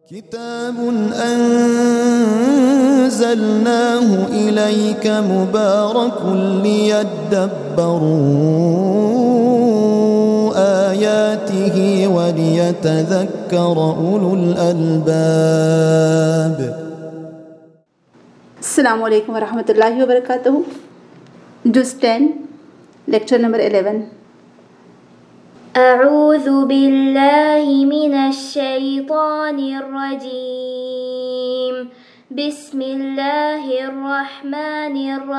كتاب أنزلناه إليك مبارك ليدبروا آياته وليتذكر أولو الألباب. السلام علیکم ورحمۃ اللہ وبرکاتہ. جز 10 لیکچر نمبر 11. أعوذ بالله من الشيطان الرجيم. بسم الله الرحمن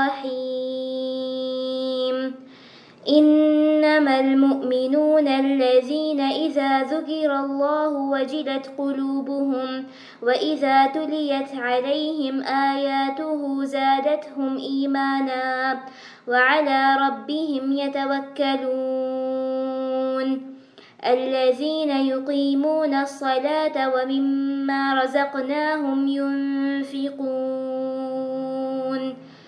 الرحيم. إنما المؤمنون الذين إذا ذكر الله وجلت قلوبهم وإذا تليت عليهم آياته زادتهم إيمانا وعلى ربهم يتوكلون. الذين يقيمون الصلاة ومما رزقناهم ينفقون.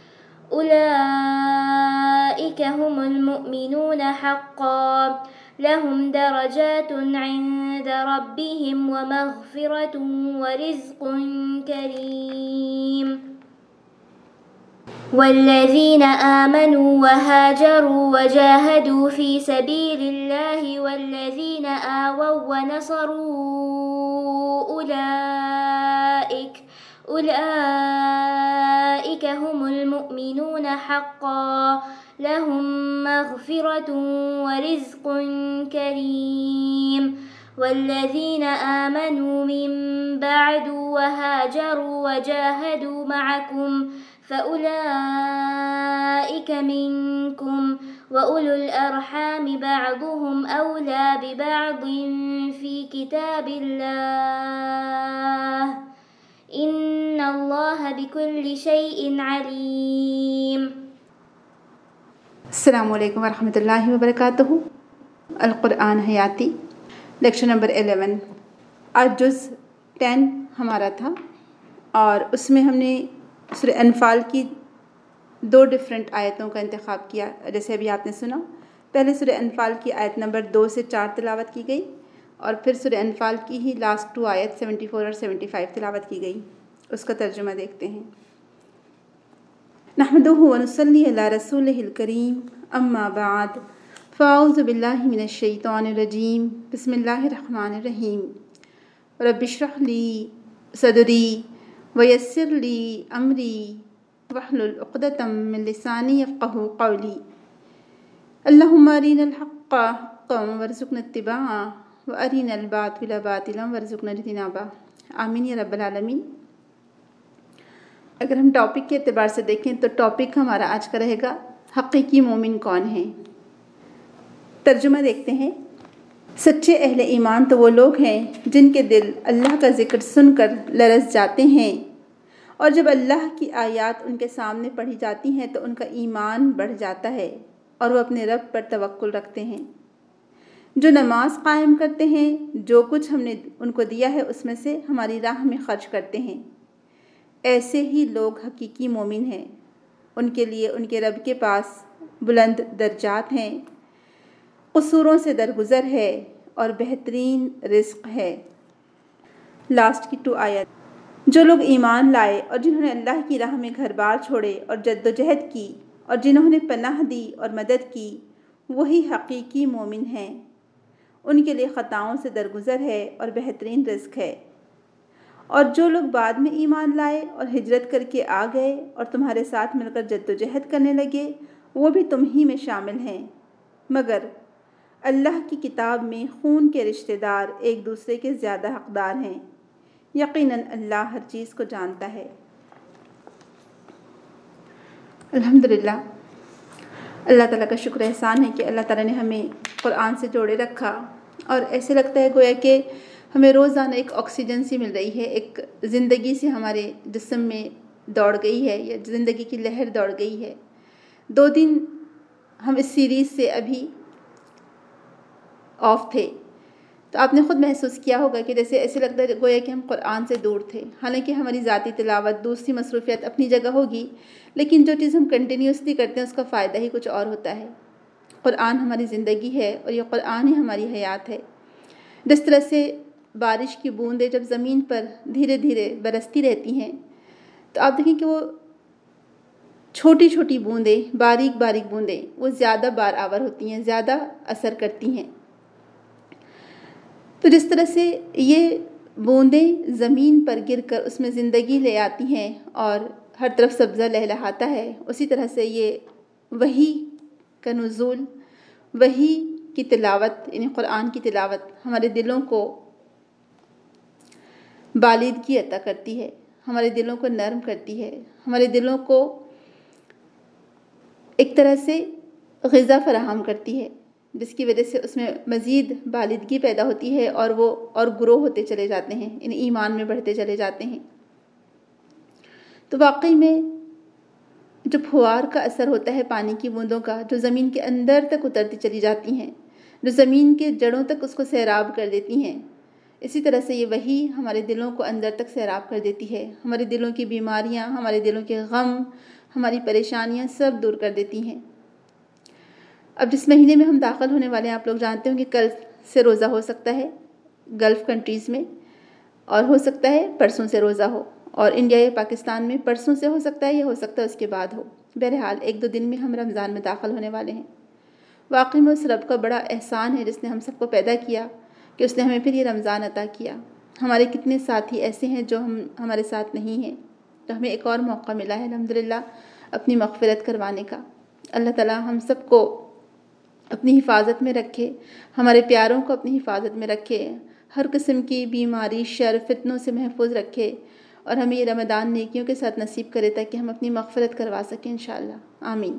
أولئك هم المؤمنون حقا لهم درجات عند ربهم ومغفرة ورزق كريم. والذين آمنوا وهاجروا وجاهدوا في سبيل الله والذين آووا ونصروا أولئك هم المؤمنون حقا لهم مغفرة ورزق كريم. والذين آمنوا من بعد وهاجروا وجاهدوا معكم فأولئك منكم وأولو الأرحام بعضهم أولى ببعض في كتاب الله إن الله بكل شيء عليم. السلام علیکم ورحمۃ اللہ وبرکاتہ. القرآن حیاتی لیکچر نمبر 11. آج جز 10 ہمارا تھا اور اس میں ہم نے سورہ انفال کی 2 ڈفرینٹ آیتوں کا انتخاب کیا. جیسے ابھی آپ نے سنا، پہلے سورہ انفال کی آیت نمبر 2 سے 4 تلاوت کی گئی اور پھر سورہ انفال کی ہی لاسٹ 2 آیت 74 اور 75 تلاوت کی گئی. اس کا ترجمہ دیکھتے ہیں. نحمدہ ونصلی علی رسولہ الکریم، اما بعد، فاعوذ باللہ من الشیطان الرجیم، بسم اللہ الرحمن الرحیم. رب اشرح لی صدری ویسر لی امری واحلل عقدۃ من لسانی یفقہوا قولی. اللہم ارنا الحق حقا وارزقنا اتباعہ وارنا الباطل باطلا وارزقنا اجتنابہ. آمین یا رب العالمین. اگر ہم ٹاپک کے اعتبار سے دیکھیں تو ٹاپک ہمارا آج کا رہے گا حقیقی مومن کون ہیں. ترجمہ دیکھتے ہیں. سچے اہل ایمان تو وہ لوگ ہیں جن کے دل اللہ کا ذکر سن کر لرز جاتے ہیں اور جب اللہ کی آیات ان کے سامنے پڑھی جاتی ہیں تو ان کا ایمان بڑھ جاتا ہے اور وہ اپنے رب پر توکل رکھتے ہیں. جو نماز قائم کرتے ہیں، جو کچھ ہم نے ان کو دیا ہے اس میں سے ہماری راہ میں خرچ کرتے ہیں. ایسے ہی لوگ حقیقی مومن ہیں. ان کے لیے ان کے رب کے پاس بلند درجات ہیں، قصوروں سے درگزر ہے اور بہترین رزق ہے. لاسٹ کی 2 آیت. جو لوگ ایمان لائے اور جنہوں نے اللہ کی راہ میں گھر بار چھوڑے اور جد و جہد کی اور جنہوں نے پناہ دی اور مدد کی، وہی حقیقی مومن ہیں. ان کے لیے خطاؤں سے درگزر ہے اور بہترین رزق ہے. اور جو لوگ بعد میں ایمان لائے اور ہجرت کر کے آ گئے اور تمہارے ساتھ مل کر جد و جہد کرنے لگے، وہ بھی تم ہی میں شامل ہیں. مگر اللہ کی کتاب میں خون کے رشتہ دار ایک دوسرے کے زیادہ حقدار ہیں. یقیناً اللہ ہر چیز کو جانتا ہے. الحمدللہ، اللہ تعالیٰ کا شکر احسان ہے کہ اللہ تعالیٰ نے ہمیں قرآن سے جوڑے رکھا اور ایسے لگتا ہے گویا کہ ہمیں روزانہ ایک آکسیجن سی مل رہی ہے، ایک زندگی سے ہمارے جسم میں دوڑ گئی ہے یا زندگی کی لہر دوڑ گئی ہے. 2 دن ہم اس سیریز سے ابھی آف تھے تو آپ نے خود محسوس کیا ہوگا کہ جیسے ایسے لگتا ہے گویا کہ ہم قرآن سے دور تھے. حالانکہ ہماری ذاتی تلاوت، دوسری مصروفیات اپنی جگہ ہوگی، لیکن جو چیز ہم کنٹینیوسلی کرتے ہیں اس کا فائدہ ہی کچھ اور ہوتا ہے. قرآن ہماری زندگی ہے اور یہ قرآن ہی ہماری حیات ہے. جس طرح سے بارش کی بوندیں جب زمین پر دھیرے دھیرے برستی رہتی ہیں تو آپ دیکھیں کہ وہ چھوٹی چھوٹی بوندیں، باریک باریک بوندیں وہ زیادہ بار آور ہوتی ہیں، زیادہ اثر کرتی ہیں۔ تو جس طرح سے یہ بوندیں زمین پر گر کر اس میں زندگی لے آتی ہیں اور ہر طرف سبزہ لہلہاتا ہے، اسی طرح سے یہ وحی کا نزول، وحی کی تلاوت یعنی قرآن کی تلاوت ہمارے دلوں کو بالادگی عطا کرتی ہے، ہمارے دلوں کو نرم کرتی ہے، ہمارے دلوں کو ایک طرح سے غذا فراہم کرتی ہے، جس کی وجہ سے اس میں مزید بالادگی پیدا ہوتی ہے اور وہ اور گرو ہوتے چلے جاتے ہیں، یعنی ایمان میں بڑھتے چلے جاتے ہیں۔ تو واقعی میں جو پھوار کا اثر ہوتا ہے پانی کی بوندوں کا، جو زمین کے اندر تک اترتی چلی جاتی ہیں، جو زمین کے جڑوں تک اس کو سیراب کر دیتی ہیں، اسی طرح سے یہ وحی ہمارے دلوں کو اندر تک سیراب کر دیتی ہے، ہمارے دلوں کی بیماریاں، ہمارے دلوں کے غم، ہماری پریشانیاں سب دور کر دیتی ہیں۔ اب جس مہینے میں ہم داخل ہونے والے ہیں، آپ لوگ جانتے ہوں کہ کل سے روزہ ہو سکتا ہے گلف کنٹریز میں، اور ہو سکتا ہے پرسوں سے روزہ ہو، اور انڈیا یا پاکستان میں پرسوں سے ہو سکتا ہے یا ہو سکتا ہے اس کے بعد ہو۔ بہرحال 1-2 دن میں ہم رمضان میں داخل ہونے والے ہیں۔ واقعی میں اس رب کا بڑا احسان ہے جس نے ہم سب کو پیدا کیا کہ اس نے ہمیں پھر یہ رمضان عطا کیا۔ ہمارے کتنے ساتھی ایسے ہیں جو ہمارے ساتھ نہیں ہیں، تو ہمیں ایک اور موقع ملا ہے الحمدللہ اپنی مغفرت کروانے کا۔ اللہ تعالیٰ ہم سب کو اپنی حفاظت میں رکھے، ہمارے پیاروں کو اپنی حفاظت میں رکھے، ہر قسم کی بیماری، شر، فتنوں سے محفوظ رکھے، اور ہمیں یہ رمضان نیکیوں کے ساتھ نصیب کرے تاکہ ہم اپنی مغفرت کروا سکیں انشاءاللہ، آمین۔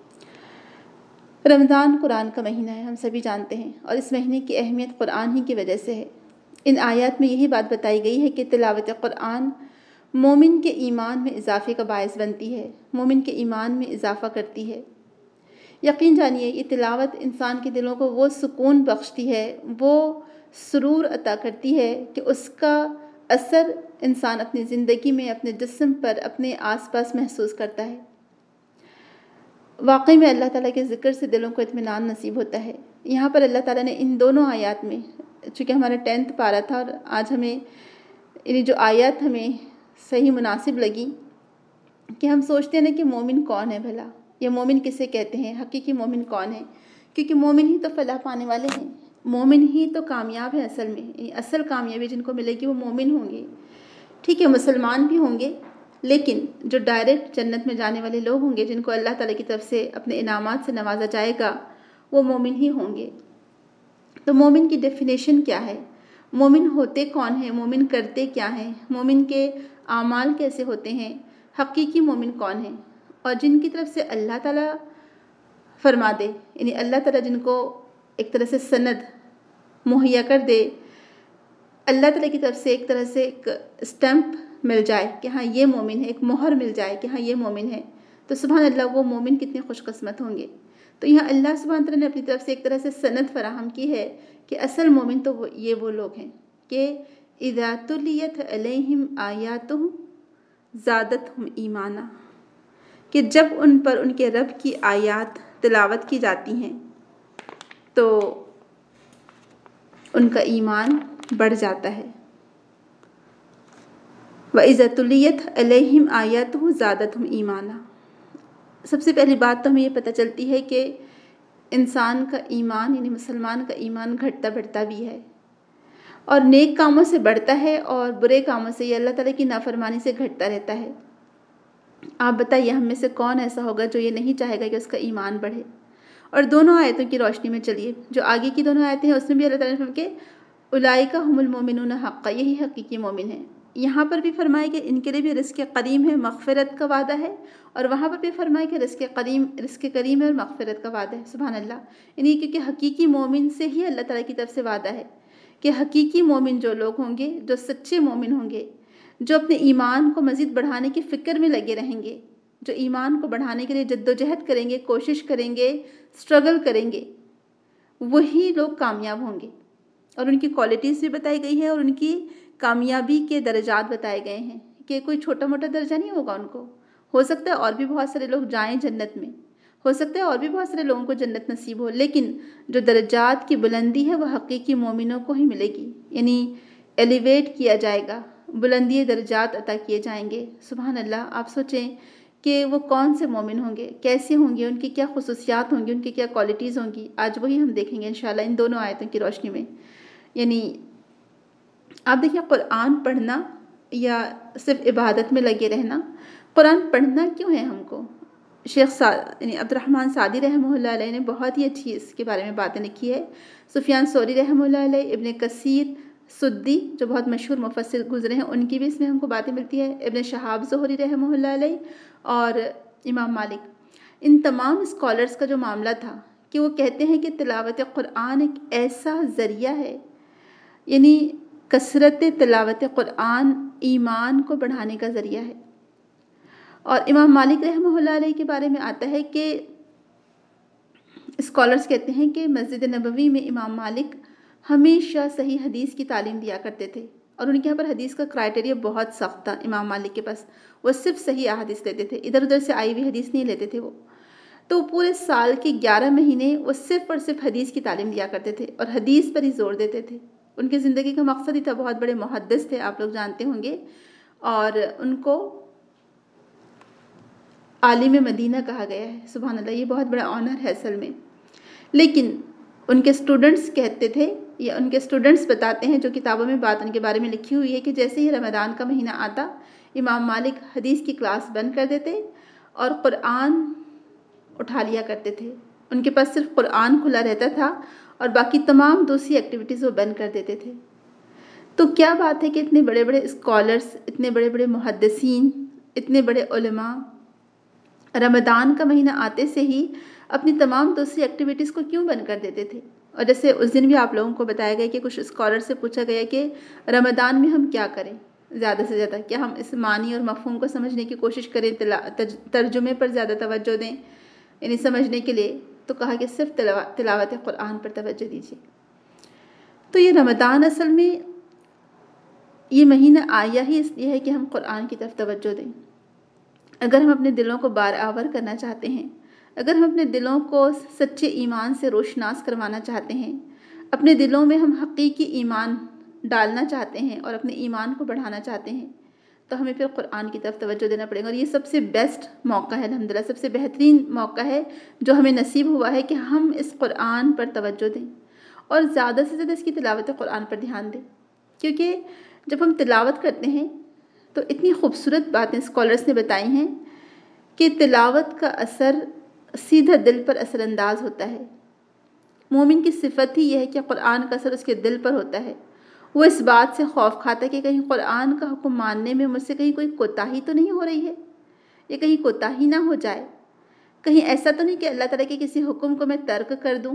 رمضان قرآن کا مہینہ ہے، ہم سبھی جانتے ہیں، اور اس مہینے کی اہمیت قرآن ہی کی وجہ سے ہے۔ ان آیات میں یہی بات بتائی گئی ہے کہ تلاوت قرآن مومن کے ایمان میں اضافے کا باعث بنتی ہے، مومن کے ایمان میں اضافہ کرتی ہے۔ یقین جانیے یہ تلاوت انسان کے دلوں کو وہ سکون بخشتی ہے، وہ سرور عطا کرتی ہے کہ اس کا اثر انسان اپنی زندگی میں، اپنے جسم پر، اپنے آس پاس محسوس کرتا ہے۔ واقعی میں اللہ تعالیٰ کے ذکر سے دلوں کو اطمینان نصیب ہوتا ہے۔ یہاں پر اللہ تعالیٰ نے ان دونوں آیات میں، چونکہ ہمارا 10th پارہ تھا اور آج ہمیں یعنی جو آیات ہمیں صحیح مناسب لگی کہ ہم سوچتے ہیں نا کہ مومن کون ہے بھلا، یا مومن کسے کہتے ہیں، حقیقی مومن کون ہے، کیونکہ مومن ہی تو فلاح پانے والے ہیں، مومن ہی تو کامیاب ہے اصل میں، یعنی اصل کامیابی جن کو ملے گی وہ مومن ہوں گے۔ ٹھیک ہے مسلمان بھی ہوں گے، لیکن جو ڈائریکٹ جنت میں جانے والے لوگ ہوں گے، جن کو اللہ تعالیٰ کی طرف سے اپنے انعامات سے نوازا جائے گا، وہ مومن ہی ہوں گے۔ تو مومن کی ڈیفینیشن کیا ہے؟ مومن ہوتے کون ہیں؟ مومن کرتے کیا ہیں؟ مومن کے اعمال کیسے ہوتے ہیں؟ حقیقی مومن کون ہیں؟ اور جن کی طرف سے اللہ تعالیٰ فرما دے، یعنی اللہ تعالیٰ جن کو ایک طرح سے سند مہیا کر دے، اللہ تعالیٰ کی طرف سے ایک طرح سے ایک اسٹمپ مل جائے کہ ہاں یہ مومن ہے، ایک مہر مل جائے کہ ہاں یہ مومن ہے، تو سبحان اللہ وہ مومن کتنے خوش قسمت ہوں گے۔ تو یہاں اللہ سبحانہ تعالیٰ نے اپنی طرف سے ایک طرح سے سند فراہم کی ہے کہ اصل مومن تو وہ لوگ ہیں کہ اذا تلیت علیہم آیاتہ زادتہم ایمانا، کہ جب ان پر ان کے رب کی آیات تلاوت کی جاتی ہیں تو ان کا ایمان بڑھ جاتا ہے۔ وَإِذَا تُلِيَتْ عَلَيْهِمْ آيَاتُهُ زَادَتْهُمْ ایمانا۔ سب سے پہلی بات تو ہمیں یہ پتہ چلتی ہے کہ انسان کا ایمان یعنی مسلمان کا ایمان گھٹتا بڑھتا بھی ہے، اور نیک کاموں سے بڑھتا ہے اور برے کاموں سے، یہ اللہ تعالیٰ کی نافرمانی سے گھٹتا رہتا ہے۔ آپ بتائیے ہم میں سے کون ایسا ہوگا جو یہ نہیں چاہے گا کہ اس کا ایمان بڑھے؟ اور دونوں آیتوں کی روشنی میں چلیے، جو آگے کی دونوں آیتیں ہیں اس میں بھی اللہ تعالیٰ نے فرمایا کہ اولئک هم المؤمنون حقا، یہی حقیقی مومن ہیں۔ یہاں پر بھی فرمایا کہ ان کے لیے بھی رزق کریم ہے، مغفرت کا وعدہ ہے، اور وہاں پر بھی فرمایا کہ رزق کریم ہے اور مغفرت کا وعدہ ہے۔ سبحان اللہ، یعنی کیونکہ حقیقی مومن سے ہی اللہ تعالیٰ کی طرف سے وعدہ ہے کہ حقیقی مومن جو لوگ ہوں گے، جو سچے مومن ہوں گے، جو اپنے ایمان کو مزید بڑھانے کی فکر میں لگے رہیں گے، جو ایمان کو بڑھانے کے لیے جدوجہد کریں گے، کوشش کریں گے، اسٹرگل کریں گے، وہی لوگ کامیاب ہوں گے۔ اور ان کی کوالٹیز بھی بتائی گئی ہے اور ان کی کامیابی کے درجات بتائے گئے ہیں کہ کوئی چھوٹا موٹا درجہ نہیں ہوگا ان کو۔ ہو سکتا ہے اور بھی بہت سارے لوگ جائیں جنت میں، ہو سکتا ہے اور بھی بہت سارے لوگوں کو جنت نصیب ہو، لیکن جو درجات کی بلندی ہے وہ حقیقی مومنوں کو ہی ملے گی۔ یعنی ایلیویٹ کیا جائے گا، بلندی درجات عطا کیے جائیں گے۔ سبحان اللہ، آپ سوچیں کہ وہ کون سے مومن ہوں گے، کیسے ہوں گے، ان کی کیا خصوصیات ہوں گی، ان کی کیا کوالٹیز ہوں گی۔ آج وہی ہم دیکھیں گے انشاءاللہ ان دونوں آیتوں کی روشنی میں۔ یعنی آپ دیکھیں قرآن پڑھنا یا صرف عبادت میں لگے رہنا، قرآن پڑھنا کیوں ہے ہم کو؟ شیخ یعنی عبد الرحمن سعدی رحمہ اللہ علیہ نے بہت ہی اچھی اس کے بارے میں باتیں لکھی ہے۔ سفیان ثوری رحمہ اللہ علیہ، ابن کثیر، سدی جو بہت مشہور مفسر گزرے ہیں، ان کی بھی اس میں ہم کو باتیں ملتی ہے، ابن شہاب زہری رحمہ اللہ علیہ اور امام مالک۔ ان تمام اسکالرز کا جو معاملہ تھا کہ وہ کہتے ہیں کہ تلاوت قرآن ایک ایسا ذریعہ ہے، یعنی کثرت تلاوت قرآن ایمان کو بڑھانے کا ذریعہ ہے۔ اور امام مالک رحمہ اللہ علیہ کے بارے میں آتا ہے کہ اسکالرز کہتے ہیں کہ مسجد نبوی میں امام مالک ہمیشہ صحیح حدیث کی تعلیم دیا کرتے تھے، اور ان کے یہاں پر حدیث کا کرائٹیریا بہت سخت تھا امام مالک کے پاس۔ وہ صرف صحیح احادیث لیتے تھے، ادھر ادھر سے آئی ہوئی حدیث نہیں لیتے تھے وہ۔ تو پورے سال کے 11 مہینے وہ صرف اور صرف حدیث کی تعلیم دیا کرتے تھے اور حدیث پر ہی زور دیتے تھے۔ ان کی زندگی کا مقصد ہی تھا، بہت بڑے محدث تھے، آپ لوگ جانتے ہوں گے، اور ان کو عالم مدینہ کہا گیا ہے۔ سبحان اللہ، یہ بہت بڑا آنر ہے اصل میں۔ لیکن ان کے اسٹوڈنٹس کہتے تھے، یا ان کے اسٹوڈنٹس بتاتے ہیں، جو کتابوں میں بات ان کے بارے میں لکھی ہوئی ہے، کہ جیسے ہی رمضان کا مہینہ آتا امام مالک حدیث کی کلاس بند کر دیتے اور قرآن اٹھا لیا کرتے تھے۔ ان کے پاس صرف قرآن کھلا رہتا تھا اور باقی تمام دوسری ایکٹیویٹیز وہ بند کر دیتے تھے۔ تو کیا بات ہے کہ اتنے بڑے بڑے اسکالرس، اتنے بڑے بڑے محدثین، اتنے بڑے علماء رمضان کا مہینہ آتے سے ہی اپنی تمام دوسری ایکٹیویٹیز کو کیوں بند کر دیتے تھے؟ اور جیسے اس دن بھی آپ لوگوں کو بتایا گیا کہ کچھ اسکالر سے پوچھا گیا کہ رمضان میں ہم کیا کریں زیادہ سے زیادہ، کیا ہم اس معنی اور مفہوم کو سمجھنے کی کوشش کریں، ترجمے پر زیادہ توجہ دیں، یعنی سمجھنے کے لیے؟ تو کہا کہ صرف تلاوت قرآن پر توجہ دیجیے۔ تو یہ رمضان اصل میں یہ مہینہ آیا ہی اس لیے ہے کہ ہم قرآن کی طرف توجہ دیں۔ اگر ہم اپنے دلوں کو بار آور کرنا چاہتے ہیں، اگر ہم اپنے دلوں کو سچے ایمان سے روشناس کروانا چاہتے ہیں، اپنے دلوں میں ہم حقیقی ایمان ڈالنا چاہتے ہیں اور اپنے ایمان کو بڑھانا چاہتے ہیں، تو ہمیں پھر قرآن کی طرف توجہ دینا پڑے گا۔ اور یہ سب سے بیسٹ موقع ہے، الحمدللہ سب سے بہترین موقع ہے جو ہمیں نصیب ہوا ہے کہ ہم اس قرآن پر توجہ دیں اور زیادہ سے زیادہ اس کی تلاوت قرآن پر دھیان دیں۔ کیونکہ جب ہم تلاوت کرتے ہیں تو اتنی خوبصورت باتیں اسکالرس نے بتائی ہیں کہ تلاوت کا اثر سیدھا دل پر اثر انداز ہوتا ہے۔ مومن کی صفت ہی یہ ہے کہ قرآن کا اثر اس کے دل پر ہوتا ہے۔ وہ اس بات سے خوف کھاتا ہے کہ کہیں قرآن کا حکم ماننے میں مجھ سے کہیں کوئی کوتاہی تو نہیں ہو رہی ہے، یا کہیں کوتاہی نہ ہو جائے، کہیں ایسا تو نہیں کہ اللہ تعالیٰ کے کسی حکم کو میں ترک کر دوں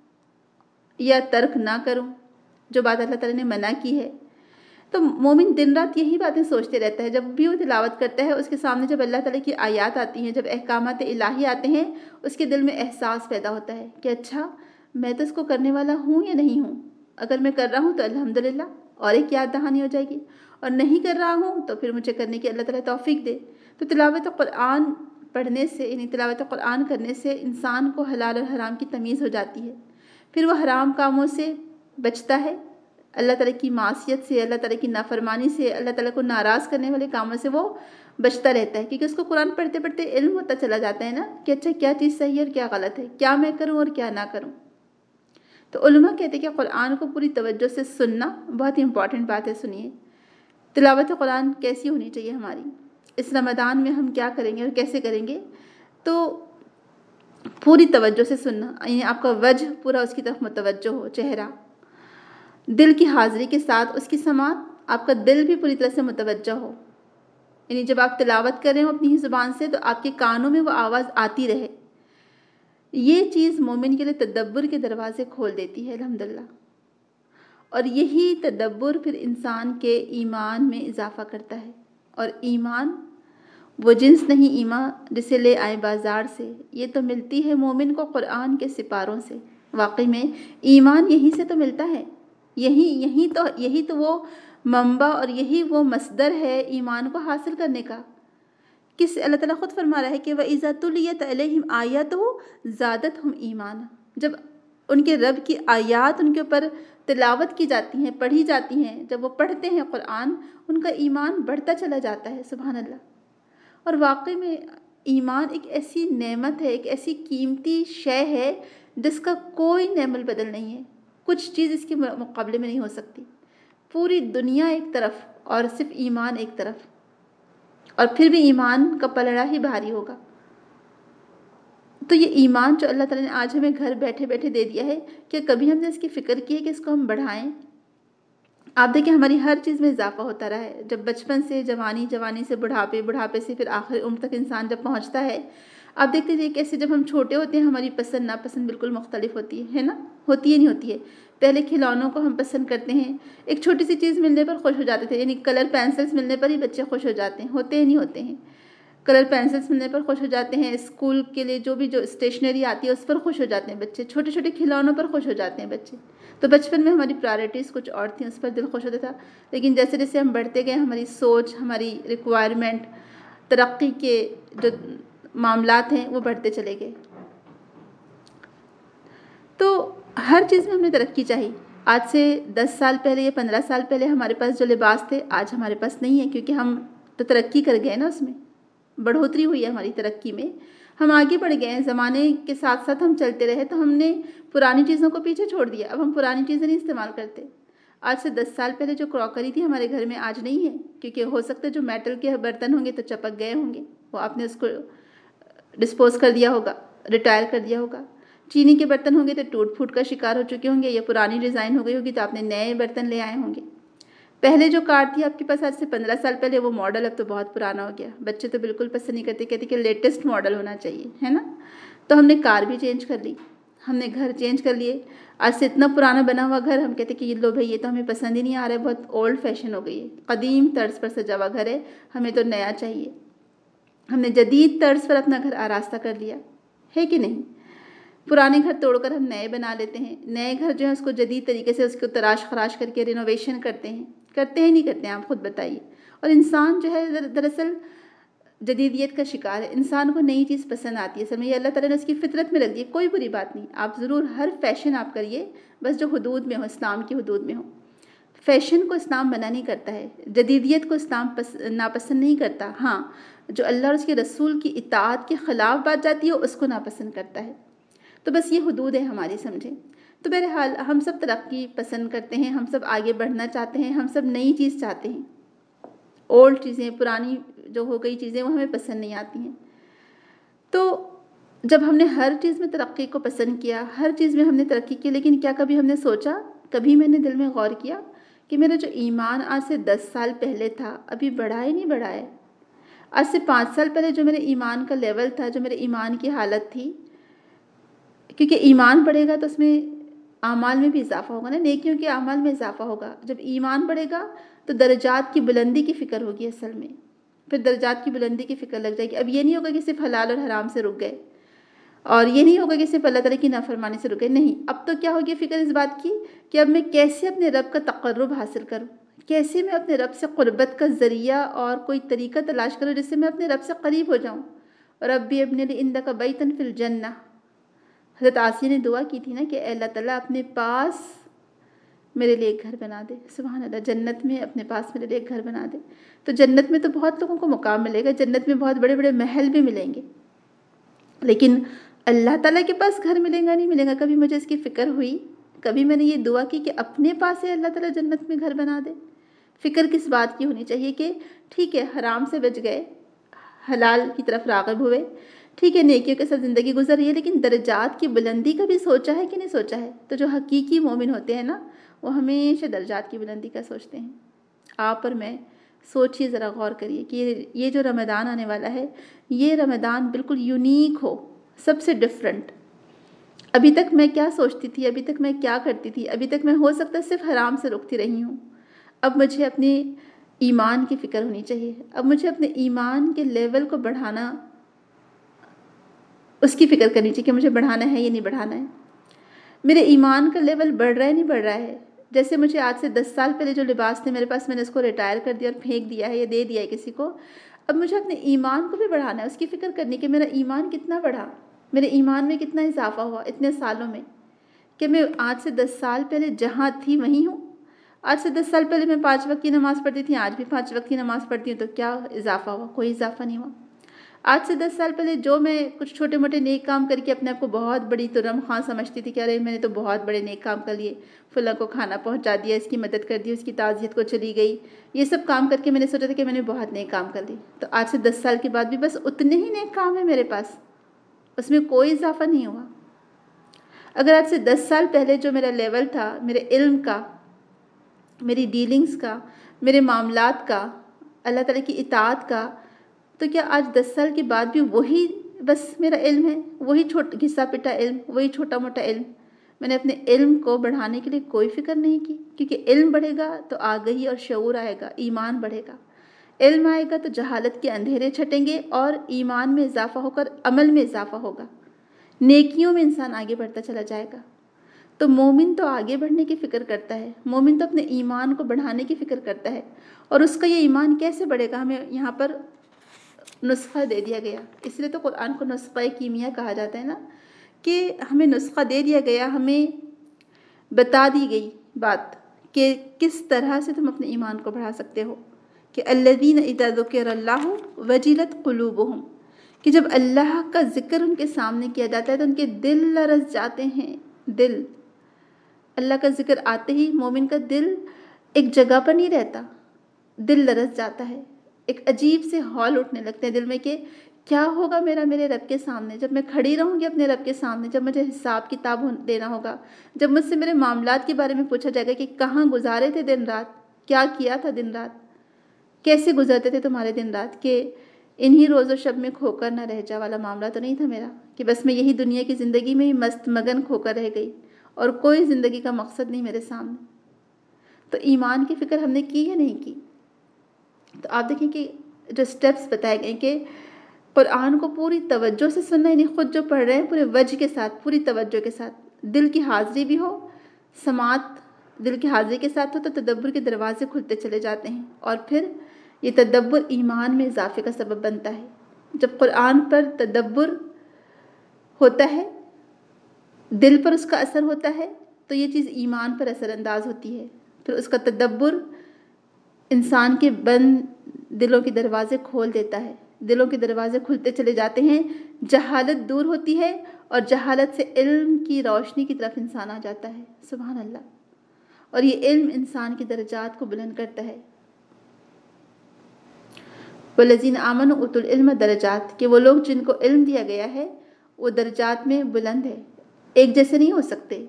یا ترک نہ کروں، جو بات اللہ تعالیٰ نے منع کی ہے۔ تو مومن دن رات یہی باتیں سوچتے رہتا ہے۔ جب بھی وہ تلاوت کرتا ہے، اس کے سامنے جب اللہ تعالیٰ کی آیات آتی ہیں، جب احکامات الہی آتے ہیں، اس کے دل میں احساس پیدا ہوتا ہے کہ اچھا میں تو اس کو کرنے والا ہوں یا نہیں ہوں۔ اگر میں کر رہا ہوں تو الحمدللہ اور ایک یاد دہانی ہو جائے گی، اور نہیں کر رہا ہوں تو پھر مجھے کرنے کی اللہ تعالیٰ توفیق دے۔ تو تلاوت قرآن پڑھنے سے، یعنی تلاوت قرآن کرنے سے انسان کو حلال اور حرام کی تمیز ہو جاتی ہے، پھر وہ حرام کاموں سے بچتا ہے، اللہ تعالیٰ کی معصیت سے، اللہ تعالیٰ کی نافرمانی سے، اللہ تعالیٰ کو ناراض کرنے والے کاموں سے وہ بچتا رہتا ہے، کیونکہ اس کو قرآن پڑھتے پڑھتے علم ہوتا چلا جاتا ہے نا کہ اچھا کیا چیز صحیح ہے اور کیا غلط ہے، کیا میں کروں اور کیا نہ کروں۔ تو علماء کہتے ہیں کہ قرآن کو پوری توجہ سے سننا بہت ہی امپورٹنٹ بات ہے۔ سنیے تلاوت قرآن کیسی ہونی چاہیے ہماری، اس رمضان میں ہم کیا کریں گے اور کیسے کریں گے؟ تو پوری توجہ سے سننا، یعنی آپ کا وجہ پورا اس کی طرف متوجہ ہو، چہرہ دل کی حاضری کے ساتھ اس کی سماعت، آپ کا دل بھی پوری طرح سے متوجہ ہو، یعنی جب آپ تلاوت کریں اپنی ہی زبان سے تو آپ کے کانوں میں وہ آواز آتی رہے۔ یہ چیز مومن کے لیے تدبر کے دروازے کھول دیتی ہے الحمدللہ، اور یہی تدبر پھر انسان کے ایمان میں اضافہ کرتا ہے۔ اور ایمان وہ جنس نہیں ایمان جسے لے آئے بازار سے، یہ تو ملتی ہے مومن کو قرآن کے سپاروں سے۔ واقعی میں ایمان یہیں سے تو ملتا ہے، یہی تو وہ منبع اور یہی وہ مصدر ہے ایمان کو حاصل کرنے کا۔ کس اللہ تعالیٰ خود فرما رہا ہے کہ وَإِذَا تُلِيَتْ عَلَيْهِمْ آيَاتُهُ زَادَتْهُمْ ایمانا، جب ان کے رب کی آیات ان کے اوپر تلاوت کی جاتی ہیں، پڑھی جاتی ہیں، جب وہ پڑھتے ہیں قرآن ان کا ایمان بڑھتا چلا جاتا ہے، سبحان اللہ۔ اور واقعی میں ایمان ایک ایسی نعمت ہے، ایک ایسی قیمتی شے ہے جس کا کوئی نعم البدل نہیں ہے، کچھ چیز اس کے مقابلے میں نہیں ہو سکتی۔ پوری دنیا ایک طرف اور صرف ایمان ایک طرف، اور پھر بھی ایمان کا پلڑا ہی بھاری ہوگا۔ تو یہ ایمان جو اللہ تعالیٰ نے آج ہمیں گھر بیٹھے بیٹھے دے دیا ہے، کیا کبھی ہم نے اس کی فکر کی ہے کہ اس کو ہم بڑھائیں؟ آپ دیکھیں ہماری ہر چیز میں اضافہ ہوتا رہا ہے، جب بچپن سے جوانی، جوانی سے بڑھاپے، بڑھاپے سے پھر آخری عمر تک انسان جب پہنچتا ہے، آپ دیکھتے ہیں کیسے جب ہم چھوٹے ہوتے ہیں ہماری پسند ناپسند بالکل مختلف ہوتی ہے نا، ہوتی ہے نہیں ہوتی ہے۔ پہلے کھلونوں کو ہم پسند کرتے ہیں، ایک چھوٹی سی چیز ملنے پر خوش ہو جاتے تھے، یعنی کلر پینسلز ملنے پر ہی بچے خوش ہو جاتے ہیں، ہوتے ہیں نہیں ہوتے ہیں، کلر پینسلز ملنے پر خوش ہو جاتے ہیں، اسکول کے لیے جو بھی جو اسٹیشنری آتی ہے اس پر خوش ہو جاتے ہیں بچے، چھوٹے چھوٹے کھلونوں پر خوش ہو جاتے ہیں بچے۔ تو بچپن میں ہماری پرائرٹیز کچھ اور تھیں، اس پر دل خوش ہوتا تھا، لیکن جیسے جیسے ہم بڑھتے گئے ہماری سوچ، ہماری ریکوائرمنٹ، ترقی کے جو معاملات ہیں وہ بڑھتے چلے گئے۔ تو ہر چیز میں ہم نے ترقی چاہی۔ آج سے 10 سال پہلے یا 15 سال پہلے ہمارے پاس جو لباس تھے آج ہمارے پاس نہیں ہے، کیونکہ ہم تو ترقی کر گئے نا، اس میں بڑھوتری ہوئی ہے ہماری ترقی میں، ہم آگے بڑھ گئے ہیں، زمانے کے ساتھ ساتھ ہم چلتے رہے تو ہم نے پرانی چیزوں کو پیچھے چھوڑ دیا، اب ہم پرانی چیزیں نہیں استعمال کرتے۔ آج سے 10 سال پہلے جو کراکری تھی ہمارے گھر میں آج نہیں ہے، کیونکہ ہو سکتا ہے جو میٹل کے برتن ہوں گے تو چپک گئے ہوں گے، وہ آپ نے اس کو ڈسپوز کر دیا ہوگا، ریٹائر کر دیا ہوگا۔ چینی کے برتن ہوں گے تو ٹوٹ پھوٹ کا شکار ہو چکے ہوں گے، یا پرانی ڈیزائن ہو گئی ہوگی تو آپ نے نئے برتن لے آئے ہوں گے۔ پہلے جو کار تھی آپ کے پاس آج سے 15 سال پہلے، وہ ماڈل اب تو بہت پرانا ہو گیا، بچے تو بالکل پسند نہیں کرتے، کہتے کہ لیٹسٹ ماڈل ہونا چاہیے، ہے نا۔ تو ہم نے کار بھی چینج کر لی، ہم نے گھر چینج کر لیے، آج سے اتنا پرانا بنا ہوا گھر ہم کہتے کہ یہ لو بھائی یہ تو ہمیں پسند ہی نہیں آ رہا ہے، بہت اولڈ فیشن ہو گئی ہے، قدیم طرز پر سجا ہوا گھر ہے، ہمیں تو نیا چاہیے۔ ہم نے جدید طرز پر اپنا گھر آراستہ کر لیا ہے کہ نہیں؟ پرانے گھر توڑ کر ہم نئے بنا لیتے ہیں، نئے گھر جو ہے اس کو جدید طریقے سے اس کو تراش خراش کر کے رینوویشن کرتے ہیں نہیں کرتے ہیں؟ آپ خود بتائیے۔ اور انسان جو ہے دراصل جدیدیت کا شکار ہے، انسان کو نئی چیز پسند آتی ہے، اصل میں یہ اللہ تعالیٰ نے اس کی فطرت میں رکھ دی ہے، کوئی بری بات نہیں، آپ ضرور ہر فیشن آپ کریے، بس جو حدود میں ہو، اسلام کی حدود میں ہو۔ فیشن کو اسلام منع نہیں کرتا ہے، جدیدیت کو اسلام ناپسند نہیں کرتا، ہاں جو اللہ اور اس کے رسول کی اطاعت کے خلاف بات جاتی ہے اس کو ناپسند کرتا ہے۔ تو بس یہ حدود ہے ہماری، سمجھیں۔ تو بہرحال ہم سب ترقی پسند کرتے ہیں، ہم سب آگے بڑھنا چاہتے ہیں، ہم سب نئی چیز چاہتے ہیں، اولڈ چیزیں، پرانی جو ہو گئی چیزیں وہ ہمیں پسند نہیں آتی ہیں۔ تو جب ہم نے ہر چیز میں ترقی کو پسند کیا، ہر چیز میں ہم نے ترقی کی، لیکن کیا کبھی ہم نے سوچا، کبھی میں نے دل میں غور کیا کہ میرا جو ایمان آج سے 10 سال پہلے تھا ابھی بڑھا ہے نہیں بڑھا ہے؟ آج سے 5 سال پہلے جو میرے ایمان کا لیول تھا، جو میرے ایمان کی حالت تھی، کیونکہ ایمان بڑھے گا تو اس میں اعمال میں بھی اضافہ ہوگا نا، نیکیوں کے اعمال میں اضافہ ہوگا۔ جب ایمان بڑھے گا تو درجات کی بلندی کی فکر ہوگی، اصل میں پھر درجات کی بلندی کی فکر لگ جائے گی۔ اب یہ نہیں ہوگا کہ صرف حلال اور حرام سے رک گئے، اور یہ نہیں ہوگا کہ صرف اللہ تعالیٰ کی نافرمانی سے رک گئے، نہیں، اب تو کیا ہوگی فکر اس بات کی کہ اب میں کیسے اپنے رب کا تقرب حاصل کروں، کیسے میں اپنے رب سے قربت کا ذریعہ اور کوئی طریقہ تلاش کروں جس سے میں اپنے رب سے قریب ہو جاؤں۔ ربی ابن لی عندک بیتا فی الجنہ، حضرت آسیہ نے دعا کی تھی نا کہ اے اللہ تعالیٰ اپنے پاس میرے لیے ایک گھر بنا دے، سبحان اللہ، جنت میں اپنے پاس میرے لیے ایک گھر بنا دے۔ تو جنت میں تو بہت لوگوں کو مقام ملے گا، جنت میں بہت بڑے بڑے محل بھی ملیں گے، لیکن اللہ تعالیٰ کے پاس گھر ملے گا نہیں ملے گا؟ کبھی مجھے اس کی فکر ہوئی؟ کبھی میں نے یہ دعا کی کہ اپنے پاس ہے اللہ تعالیٰ جنت میں گھر بنا دے؟ فکر کس بات کی ہونی چاہیے کہ ٹھیک ہے حرام سے بچ گئے، حلال کی طرف راغب ہوئے، ٹھیک ہے نیکیوں کے ساتھ زندگی گزر رہی ہے، لیکن درجات کی بلندی کا بھی سوچا ہے کہ نہیں سوچا ہے؟ تو جو حقیقی مومن ہوتے ہیں نا وہ ہمیشہ درجات کی بلندی کا سوچتے ہیں۔ آپ اور میں سوچیے، ذرا غور کریے کہ یہ جو رمضان آنے والا ہے یہ رمضان بالکل یونیک ہو، سب سے ڈیفرنٹ۔ ابھی تک میں کیا سوچتی تھی، ابھی تک میں کیا کرتی تھی، ابھی تک میں ہو سکتا ہے صرف حرام سے رکتی رہی ہوں، اب مجھے اپنے ایمان کی فکر ہونی چاہیے، اب مجھے اپنے ایمان کے لیول کو بڑھانا، اس کی فکر کرنی چاہیے کہ مجھے بڑھانا ہے یا نہیں بڑھانا ہے۔ میرے ایمان کا لیول بڑھ رہا ہے نہیں بڑھ رہا ہے؟ جیسے مجھے آج سے 10 سال پہلے جو لباس تھے میرے پاس، میں نے اس کو ریٹائر کر دیا اور پھینک دیا ہے یا دے دیا ہے کسی کو، اب مجھے اپنے ایمان کو بھی بڑھانا ہے، اس کی فکر کرنی کہ میرا ایمان کتنا بڑھا، میرے ایمان میں کتنا اضافہ ہوا اتنے سالوں میں، کہ میں آج سے 10 سال پہلے جہاں تھی وہیں ہوں؟ آج سے 10 سال پہلے میں 5 وقت کی نماز پڑھتی تھی، آج بھی 5 وقت کی نماز پڑھتی ہوں، تو کیا اضافہ ہوا؟ کوئی اضافہ نہیں ہوا۔ آج سے 10 سال پہلے جو میں کچھ چھوٹے موٹے نیک کام کر کے اپنے آپ کو بہت بڑی ترم خواں سمجھتی تھی کہ ارے میں نے تو بہت بڑے نیک کام کر لیے، فلاں کو کھانا پہنچا دیا، اس کی مدد کر دی، اس کی تعزیت کو چلی گئی، یہ سب کام کر کے میں نے سوچا تھا کہ میں نے بہت نیک کام کر لی، تو آج سے 10 سال کے بعد بھی بس اتنے ہی نیک کام ہیں میرے پاس، اس میں کوئی اضافہ نہیں ہوا۔ اگر آج سے 10 سال پہلے جو میرا لیول تھا میرے علم کا، میری ڈیلنگز کا، میرے معاملات کا، اللہ تعالیٰ کی اطاعت کا، تو کیا آج 10 سال کے بعد بھی وہی بس میرا علم ہے، وہی گھسا پٹا علم، وہی چھوٹا موٹا علم؟ میں نے اپنے علم کو بڑھانے کے لیے کوئی فکر نہیں کی، کیونکہ علم بڑھے گا تو آگہی اور شعور آئے گا، ایمان بڑھے گا۔ علم آئے گا تو جہالت کے اندھیرے چھٹیں گے اور ایمان میں اضافہ ہو کر عمل میں اضافہ ہوگا، نیکیوں میں انسان آگے بڑھتا چلا جائے گا۔ تو مومن تو آگے بڑھنے کی فکر کرتا ہے، مومن تو اپنے ایمان کو بڑھانے کی فکر کرتا ہے، اور اس کا یہ ایمان کیسے بڑھے گا؟ ہمیں یہاں پر نسخہ دے دیا گیا، اس لیے تو قرآن کو نسخہ کیمیا کہا جاتا ہے نا، کہ ہمیں نسخہ دے دیا گیا، ہمیں بتا دی گئی بات کہ کس طرح سے تم اپنے ایمان کو بڑھا سکتے ہو، کہ الذین اذا ذکر اللہ وجلت قلوبہم، کہ جب اللہ کا ذکر ان کے سامنے کیا جاتا ہے تو ان کے دل لرز جاتے ہیں۔ دل، اللہ کا ذکر آتے ہی مومن کا دل ایک جگہ پر نہیں رہتا، دل لرز جاتا ہے، ایک عجیب سے ہول اٹھنے لگتے ہیں دل میں کہ کیا ہوگا میرے رب کے سامنے، جب میں کھڑی رہوں گی اپنے رب کے سامنے، جب مجھے حساب کتاب دینا ہوگا، جب مجھ سے میرے معاملات کے بارے میں پوچھا جائے گا کہ کہاں گزارے تھے دن رات، کیا کیا تھا دن رات، کیسے گزرتے تھے تمہارے دن رات، کہ انہی روز و شب میں کھو کر نہ رہ جا والا معاملہ تو نہیں تھا میرا، کہ بس میں یہی دنیا کی زندگی میں ہی مست مگن کھو کر رہ گئی اور کوئی زندگی کا مقصد نہیں میرے سامنے۔ تو ایمان کی فکر ہم نے کی یا نہیں کی؟ تو آپ دیکھیں کہ جو سٹیپس بتائے گئے کہ قرآن کو پوری توجہ سے سننا، یعنی خود جو پڑھ رہے ہیں پورے وجہ کے ساتھ، پوری توجہ کے ساتھ، دل کی حاضری بھی ہو، سماعت دل کی حاضری کے ساتھ ہو، تو تدبر کے دروازے کھلتے چلے جاتے ہیں، اور پھر یہ تدبر ایمان میں اضافے کا سبب بنتا ہے۔ جب قرآن پر تدبر ہوتا ہے، دل پر اس کا اثر ہوتا ہے، تو یہ چیز ایمان پر اثر انداز ہوتی ہے، پھر اس کا تدبر انسان کے بند دلوں کے دروازے کھول دیتا ہے، دلوں کے دروازے کھلتے چلے جاتے ہیں، جہالت دور ہوتی ہے اور جہالت سے علم کی روشنی کی طرف انسان آ جاتا ہے۔ سبحان اللہ۔ اور یہ علم انسان کی درجات کو بلند کرتا ہے۔ والذین آمنوا اوتوا العلم درجات، کہ وہ لوگ جن کو علم دیا گیا ہے وہ درجات میں بلند ہے، ایک جیسے نہیں ہو سکتے۔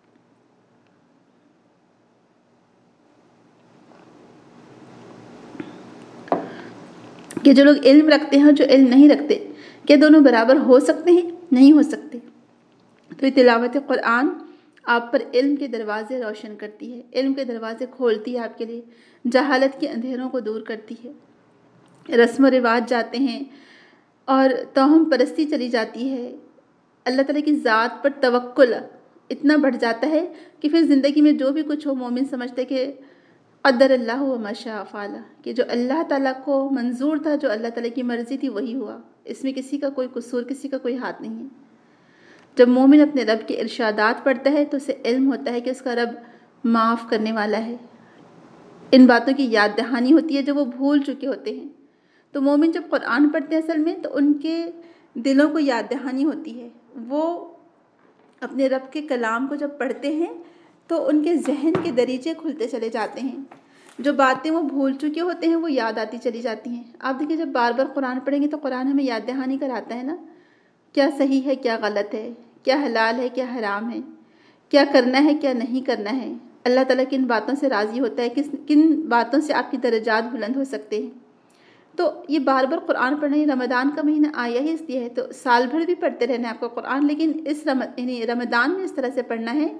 کہ جو لوگ علم رکھتے ہیں اور جو علم نہیں رکھتے، کیا دونوں برابر ہو سکتے ہیں؟ نہیں ہو سکتے۔ تو یہ تلاوت قرآن آپ پر علم کے دروازے روشن کرتی ہے، علم کے دروازے کھولتی ہے آپ کے لیے، جہالت کے اندھیروں کو دور کرتی ہے، رسم و رواج جاتے ہیں اور توہم پرستی چلی جاتی ہے، اللہ تعالیٰ کی ذات پر توکل اتنا بڑھ جاتا ہے کہ پھر زندگی میں جو بھی کچھ ہو مومن سمجھتے کہ قدر اللہ و ما شاء فعل، کہ جو اللہ تعالیٰ کو منظور تھا، جو اللہ تعالیٰ کی مرضی تھی وہی ہوا، اس میں کسی کا کوئی قصور، کسی کا کوئی ہاتھ نہیں ہے۔ جب مومن اپنے رب کے ارشادات پڑھتا ہے تو اسے علم ہوتا ہے کہ اس کا رب معاف کرنے والا ہے، ان باتوں کی یاد دہانی ہوتی ہے جو وہ بھول چکے ہوتے ہیں۔ تو مومن جب قرآن پڑھتے ہیں اصل میں تو ان کے دلوں کو یاد دہانی ہوتی ہے، وہ اپنے رب کے کلام کو جب پڑھتے ہیں تو ان کے ذہن کے دریچے کھلتے چلے جاتے ہیں، جو باتیں وہ بھول چکے ہوتے ہیں وہ یاد آتی چلی جاتی ہیں۔ آپ دیکھیں جب بار بار قرآن پڑھیں گے تو قرآن ہمیں یاد دہانی کراتا ہے نا، کیا صحیح ہے کیا غلط ہے، کیا حلال ہے کیا حرام ہے، کیا کرنا ہے کیا نہیں کرنا ہے، اللہ تعالیٰ کن باتوں سے راضی ہوتا ہے، کن باتوں سے آپ کی درجات بلند ہو سکتے ہیں۔ تو یہ بار بار قرآن پڑھنا، یہ رمضان کا مہینہ آیا ہی اس لیے ہے، تو سال بھر بھی پڑھتے رہنا ہے آپ کو قرآن، لیکن اس رمضان میں اس طرح سے پڑھنا ہے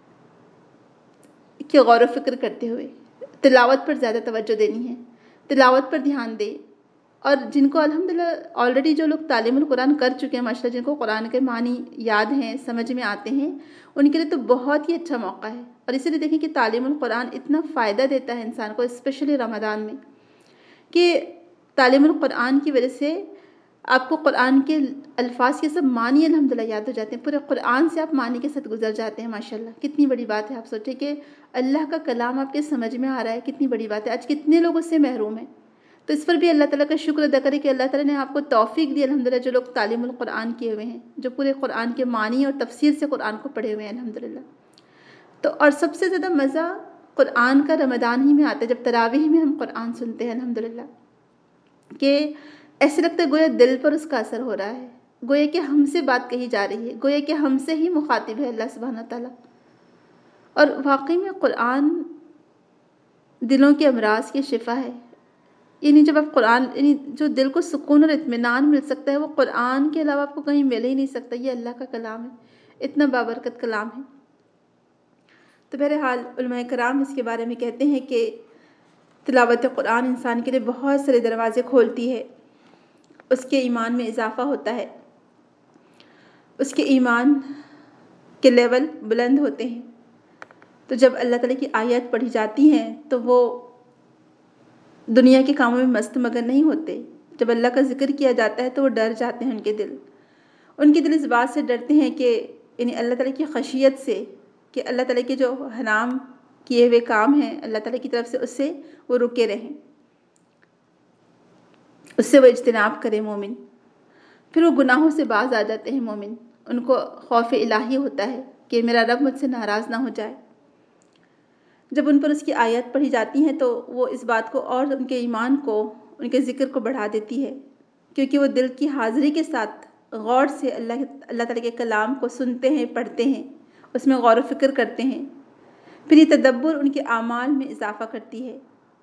کہ غور و فکر کرتے ہوئے، تلاوت پر زیادہ توجہ دینی ہے، تلاوت پر دھیان دے۔ اور جن کو الحمدللہ آلریڈی جو لوگ تعلیم القرآن کر چکے ہیں ماشاءاللہ، جن کو قرآن کے معنی یاد ہیں، سمجھ میں آتے ہیں، ان کے لیے تو بہت ہی اچھا موقع ہے۔ اور اسی لیے دیکھیں کہ تعلیم القرآن اتنا فائدہ دیتا ہے انسان کو، اسپیشلی رمضان میں، کہ تعلیم القرآن کی وجہ سے آپ کو قرآن کے الفاظ کے سب معنی الحمدللہ یاد ہو جاتے ہیں، پورے قرآن سے آپ معنی کے ساتھ گزر جاتے ہیں ماشاءاللہ. کتنی بڑی بات ہے. آپ سوچیں کہ اللہ کا کلام آپ کے سمجھ میں آ رہا ہے، کتنی بڑی بات ہے. آج کتنے لوگ اس سے محروم ہیں. تو اس پر بھی اللہ تعالیٰ کا شکر ادا کرے کہ اللہ تعالیٰ نے آپ کو توفیق دی الحمدللہ، جو لوگ تعلیم القرآن کیے ہوئے ہیں، جو پورے قرآن کے معنی اور تفسیر سے قرآن کو پڑھے ہوئے ہیں الحمدللہ. تو اور سب سے زیادہ مزہ قرآن کا رمضان ہی میں آتا ہے، جب تراویح میں ہم قرآن سنتے ہیں الحمدللہ، کہ ایسے لگتا ہے گویا دل پر اس کا اثر ہو رہا ہے، گویا کہ ہم سے بات کہی جا رہی ہے، گویا کہ ہم سے ہی مخاطب ہے اللہ سبحانہ تعالیٰ. اور واقعی میں قرآن دلوں کے امراض کی شفا ہے. یعنی جب آپ قرآن، یعنی جو دل کو سکون اور اطمینان مل سکتا ہے وہ قرآن کے علاوہ آپ کو کہیں مل ہی نہیں سکتا. یہ اللہ کا کلام ہے، اتنا بابرکت کلام ہے. تو بہرحال علماء کرام اس کے بارے میں کہتے ہیں کہ تلاوت قرآن انسان کے لیے بہت سارے دروازے کھولتی ہے، اس کے ایمان میں اضافہ ہوتا ہے، اس کے ایمان کے لیول بلند ہوتے ہیں. تو جب اللہ تعالیٰ کی آیات پڑھی جاتی ہیں تو وہ دنیا کے کاموں میں مست مگن نہیں ہوتے. جب اللہ کا ذکر کیا جاتا ہے تو وہ ڈر جاتے ہیں. ان کے دل اس بات سے ڈرتے ہیں کہ یعنی اللہ تعالیٰ کی خشیت سے، کہ اللہ تعالیٰ کے جو حرام کیے ہوئے کام ہیں اللہ تعالیٰ کی طرف سے اس سے وہ رکے رہیں، اس سے وہ اجتناب کرے مومن. پھر وہ گناہوں سے باز آ جاتے ہیں مومن. ان کو خوف الہی ہوتا ہے کہ میرا رب مجھ سے ناراض نہ ہو جائے. جب ان پر اس کی آیات پڑھی جاتی ہیں تو وہ اس بات کو اور ان کے ایمان کو، ان کے ذکر کو بڑھا دیتی ہے، کیونکہ وہ دل کی حاضری کے ساتھ غور سے اللہ تعالیٰ کے کلام کو سنتے ہیں، پڑھتے ہیں، اس میں غور و فکر کرتے ہیں. پھر یہ تدبر ان کے اعمال میں اضافہ کرتی ہے،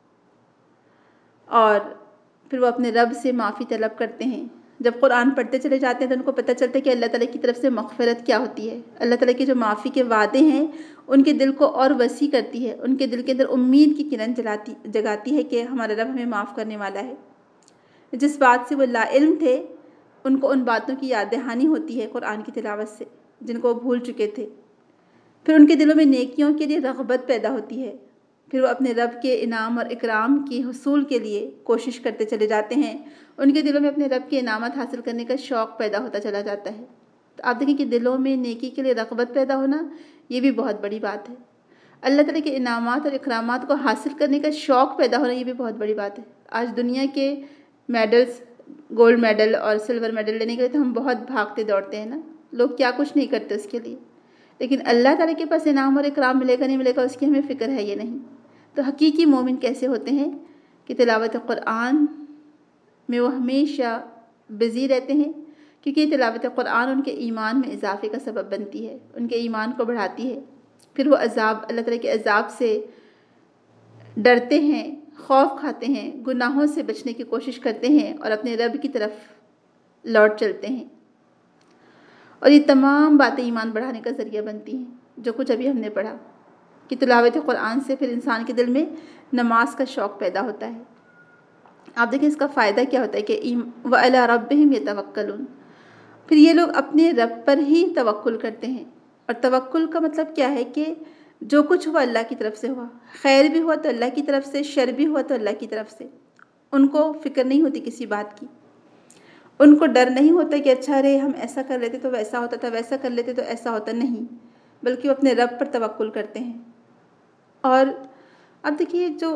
اور پھر وہ اپنے رب سے معافی طلب کرتے ہیں. جب قرآن پڑھتے چلے جاتے ہیں تو ان کو پتہ چلتا ہے کہ اللہ تعالیٰ کی طرف سے مغفرت کیا ہوتی ہے. اللہ تعالیٰ کے جو معافی کے وعدے ہیں ان کے دل کو اور وسیع کرتی ہے، ان کے دل کے اندر امید کی کرن جگاتی ہے کہ ہمارا رب ہمیں معاف کرنے والا ہے. جس بات سے وہ لا علم تھے ان کو ان باتوں کی یاد دہانی ہوتی ہے قرآن کی تلاوت سے، جن کو وہ بھول چکے تھے. پھر ان کے دلوں میں نیکیوں کے لیے رغبت پیدا ہوتی ہے. پھر وہ اپنے رب کے انعام اور اکرام کی حصول کے لیے کوشش کرتے چلے جاتے ہیں. ان کے دلوں میں اپنے رب کے انعامات حاصل کرنے کا شوق پیدا ہوتا چلا جاتا ہے. تو آپ دیکھیں کہ دلوں میں نیکی کے لیے رغبت پیدا ہونا یہ بھی بہت بڑی بات ہے. اللہ تعالیٰ کے انعامات اور اکرامات کو حاصل کرنے کا شوق پیدا ہونا یہ بھی بہت بڑی بات ہے. آج دنیا کے میڈلز، گولڈ میڈل اور سلور میڈل لینے کے لیے تو ہم بہت بھاگتے دوڑتے ہیں نا، لوگ کیا کچھ نہیں کرتے اس کے لیے. لیکن اللہ تعالیٰ کے پاس انعام اور اکرام ملے گا نہیں ملے گا اس کی ہمیں فکر ہے یہ نہیں. تو حقیقی مومن کیسے ہوتے ہیں کہ تلاوت قرآن میں وہ ہمیشہ بزی رہتے ہیں، کیونکہ تلاوت قرآن ان کے ایمان میں اضافے کا سبب بنتی ہے، ان کے ایمان کو بڑھاتی ہے. پھر وہ اللہ تعالیٰ کے عذاب سے ڈرتے ہیں، خوف کھاتے ہیں، گناہوں سے بچنے کی کوشش کرتے ہیں اور اپنے رب کی طرف لوٹ چلتے ہیں. اور یہ تمام باتیں ایمان بڑھانے کا ذریعہ بنتی ہیں. جو کچھ ابھی ہم نے پڑھا کہ تلاوت قرآن سے پھر انسان کے دل میں نماز کا شوق پیدا ہوتا ہے. آپ دیکھیں اس کا فائدہ کیا ہوتا ہے کہ وَعَلَىٰ رَبِّهِمْ يَتَوَكَّلُونَ. پھر یہ لوگ اپنے رب پر ہی توکل کرتے ہیں. اور توکل کا مطلب کیا ہے کہ جو کچھ ہوا اللہ کی طرف سے ہوا، خیر بھی ہوا تو اللہ کی طرف سے، شر بھی ہوا تو اللہ کی طرف سے. ان کو فکر نہیں ہوتی کسی بات کی، ان کو ڈر نہیں ہوتا کہ اچھا رے ہم ایسا کر لیتے تو ویسا ہوتا تھا، ویسا کر لیتے تو ایسا ہوتا نہیں، بلکہ وہ اپنے رب پر توکل کرتے ہیں. اور اب دیکھیے جو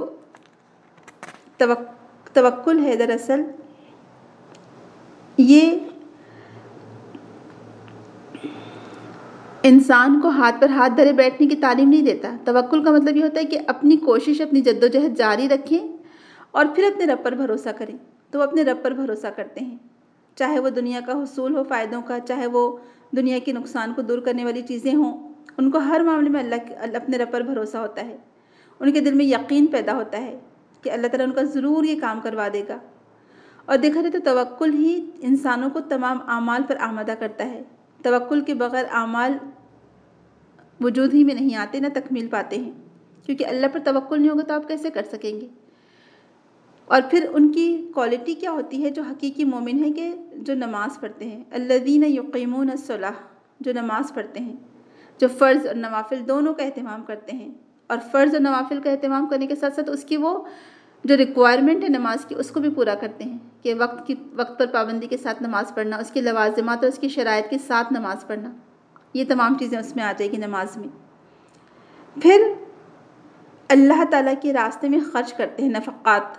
توکل ہے دراصل یہ انسان کو ہاتھ پر ہاتھ دھرے بیٹھنے کی تعلیم نہیں دیتا. توکل کا مطلب یہ ہوتا ہے کہ اپنی کوشش، اپنی جدوجہد جاری رکھیں اور پھر اپنے رب پر بھروسہ کریں. تو وہ اپنے رب پر بھروسہ کرتے ہیں، چاہے وہ دنیا کا حصول ہو فائدوں کا، چاہے وہ دنیا کے نقصان کو دور کرنے والی چیزیں ہوں. ان کو ہر معاملے میں اپنے رب پر بھروسہ ہوتا ہے. ان کے دل میں یقین پیدا ہوتا ہے کہ اللہ تعالیٰ ان کا ضرور یہ کام کروا دے گا. اور دیکھا جائے تو توکل ہی انسانوں کو تمام اعمال پر آمادہ کرتا ہے. توکل کے بغیر اعمال وجود ہی میں نہیں آتے، نہ تکمیل پاتے ہیں، کیونکہ اللہ پر توکل نہیں ہوگا تو آپ کیسے کر سکیں گے. اور پھر ان کی کوالٹی کیا ہوتی ہے جو حقیقی مومن ہیں کہ جو نماز پڑھتے ہیں. الذین یقیمون الصلاۃ، جو نماز پڑھتے ہیں، جو فرض اور نوافل دونوں کا اہتمام کرتے ہیں. اور فرض اور نوافل کا اہتمام کرنے کے ساتھ ساتھ اس کی وہ جو ریکوائرمنٹ ہے نماز کی اس کو بھی پورا کرتے ہیں کہ وقت پر پابندی کے ساتھ نماز پڑھنا، اس کے لوازمات اور اس کی شرائط کے ساتھ نماز پڑھنا، یہ تمام چیزیں اس میں آ جائے گی نماز میں۔ پھر اللہ تعالیٰ کے راستے میں خرچ کرتے ہیں نفقات،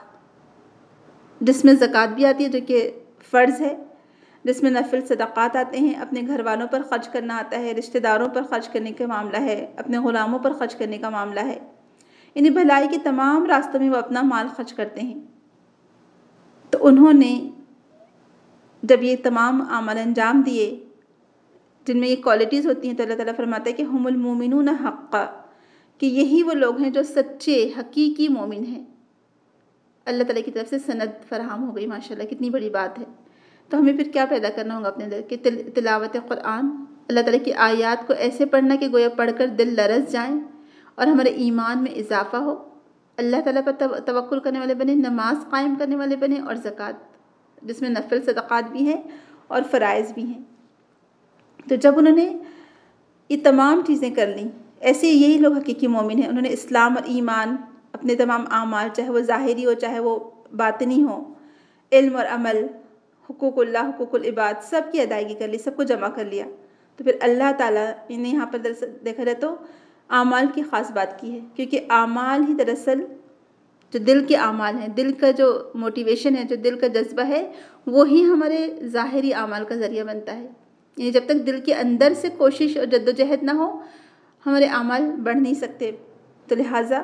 جس میں زکوٰۃ بھی آتی ہے جو کہ فرض ہے، جس میں نفل صدقات آتے ہیں، اپنے گھر والوں پر خرچ کرنا آتا ہے، رشتہ داروں پر خرچ کرنے کا معاملہ ہے، اپنے غلاموں پر خرچ کرنے کا معاملہ ہے، یعنی بھلائی کے تمام راستوں میں وہ اپنا مال خرچ کرتے ہیں۔ تو انہوں نے جب یہ تمام اعمال انجام دیے جن میں یہ کوالٹیز ہوتی ہیں، تو اللہ تعالیٰ فرماتا ہے کہ ہم المومنون حقا، کہ یہی وہ لوگ ہیں جو سچے حقیقی مومن ہیں۔ اللہ تعالیٰ کی طرف سے سند فراہم ہو گئی، ماشاءاللہ کتنی بڑی بات ہے۔ تو ہمیں پھر کیا پیدا کرنا ہوگا اپنے دل کہ تلاوت قرآن، اللہ تعالیٰ کی آیات کو ایسے پڑھنا کہ گویا پڑھ کر دل لرز جائیں اور ہمارے ایمان میں اضافہ ہو، اللہ تعالیٰ پر توکل کرنے والے بنے، نماز قائم کرنے والے بنے، اور زکوٰۃ جس میں نفل صدقات بھی ہیں اور فرائض بھی ہیں۔ تو جب انہوں نے یہ تمام چیزیں کر لیں، ایسے یہی لوگ حقیقی مومن ہیں۔ انہوں نے اسلام اور ایمان، اپنے تمام اعمال چاہے وہ ظاہری ہو چاہے وہ باطنی ہو، علم اور عمل، حقوق اللہ، حقوق العباد، سب کی ادائیگی کر لی، سب کو جمع کر لیا۔ تو پھر اللہ تعالیٰ نے یہاں پر دیکھا جائے تو اعمال کی خاص بات کی ہے، کیونکہ اعمال ہی دراصل جو دل کے اعمال ہیں، دل کا جو موٹیویشن ہے، جو دل کا جذبہ ہے، وہی ہمارے ظاہری اعمال کا ذریعہ بنتا ہے۔ یعنی جب تک دل کے اندر سے کوشش اور جد و جہد نہ ہو، ہمارے اعمال بڑھ نہیں سکتے۔ تو لہٰذا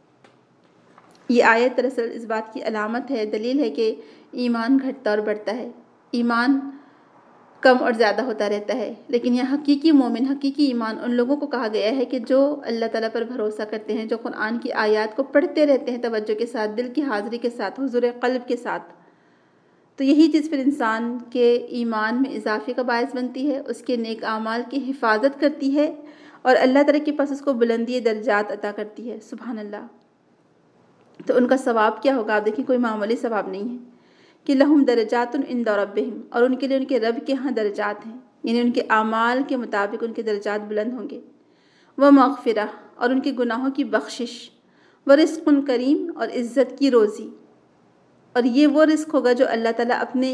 یہ آیت دراصل اس بات کی علامت ہے، دلیل ہے کہ ایمان گھٹتا اور بڑھتا ہے، ایمان کم اور زیادہ ہوتا رہتا ہے۔ لیکن یہ حقیقی مومن، حقیقی ایمان ان لوگوں کو کہا گیا ہے کہ جو اللہ تعالیٰ پر بھروسہ کرتے ہیں، جو قرآن کی آیات کو پڑھتے رہتے ہیں توجہ کے ساتھ، دل کی حاضری کے ساتھ، حضور قلب کے ساتھ۔ تو یہی چیز پھر انسان کے ایمان میں اضافے کا باعث بنتی ہے، اس کے نیک اعمال کی حفاظت کرتی ہے، اور اللہ تعالیٰ کے پاس اس کو بلندی درجات عطا کرتی ہے۔ سبحان اللہ۔ تو ان کا ثواب کیا ہوگا؟ آپ دیکھیں کوئی معمولی ثواب نہیں ہے کہ لہم درجات عند ربہم، اور ان کے لیے ان کے رب کے ہاں درجات ہیں، یعنی ان کے اعمال کے مطابق ان کے درجات بلند ہوں گے۔ ومغفرہ، اور ان کے گناہوں کی بخشش، ورزق کریم، اور عزت کی روزی۔ اور یہ وہ رزق ہوگا جو اللہ تعالیٰ اپنے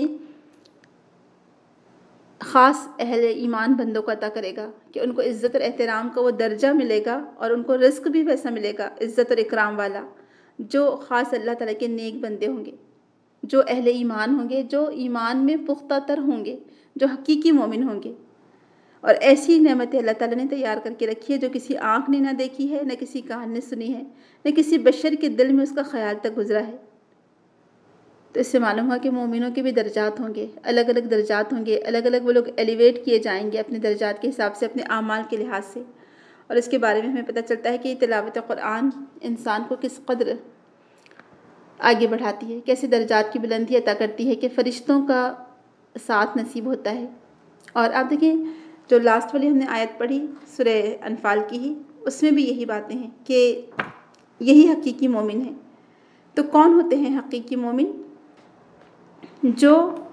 خاص اہل ایمان بندوں کو عطا کرے گا، کہ ان کو عزت اور احترام کا وہ درجہ ملے گا، اور ان کو رزق بھی ویسا ملے گا عزت اور اکرام والا، جو خاص اللہ تعالیٰ کے نیک بندے ہوں گے، جو اہل ایمان ہوں گے، جو ایمان میں پختہ تر ہوں گے، جو حقیقی مومن ہوں گے۔ اور ایسی نعمتیں اللہ تعالیٰ نے تیار کر کے رکھی ہے جو کسی آنکھ نے نہ دیکھی ہے، نہ کسی کان نے سنی ہے، نہ کسی بشر کے دل میں اس کا خیال تک گزرا ہے۔ تو اس سے معلوم ہوا کہ مومنوں کے بھی درجات ہوں گے، الگ الگ درجات ہوں گے، الگ الگ وہ لوگ ایلیویٹ کیے جائیں گے اپنے درجات کے حساب سے، اپنے اعمال کے لحاظ سے۔ اور اس کے بارے میں ہمیں پتہ چلتا ہے کہ تلاوت قرآن انسان کو کس قدر آگے بڑھاتی ہے، کیسے درجات کی بلندی عطا کرتی ہے، کہ فرشتوں کا ساتھ نصیب ہوتا ہے۔ اور آپ دیکھیں جو لاسٹ والی ہم نے آیت پڑھی سورہ انفال کی ہی، اس میں بھی یہی باتیں ہیں کہ یہی حقیقی مومن ہیں۔ تو کون ہوتے ہیں حقیقی مومن؟ جو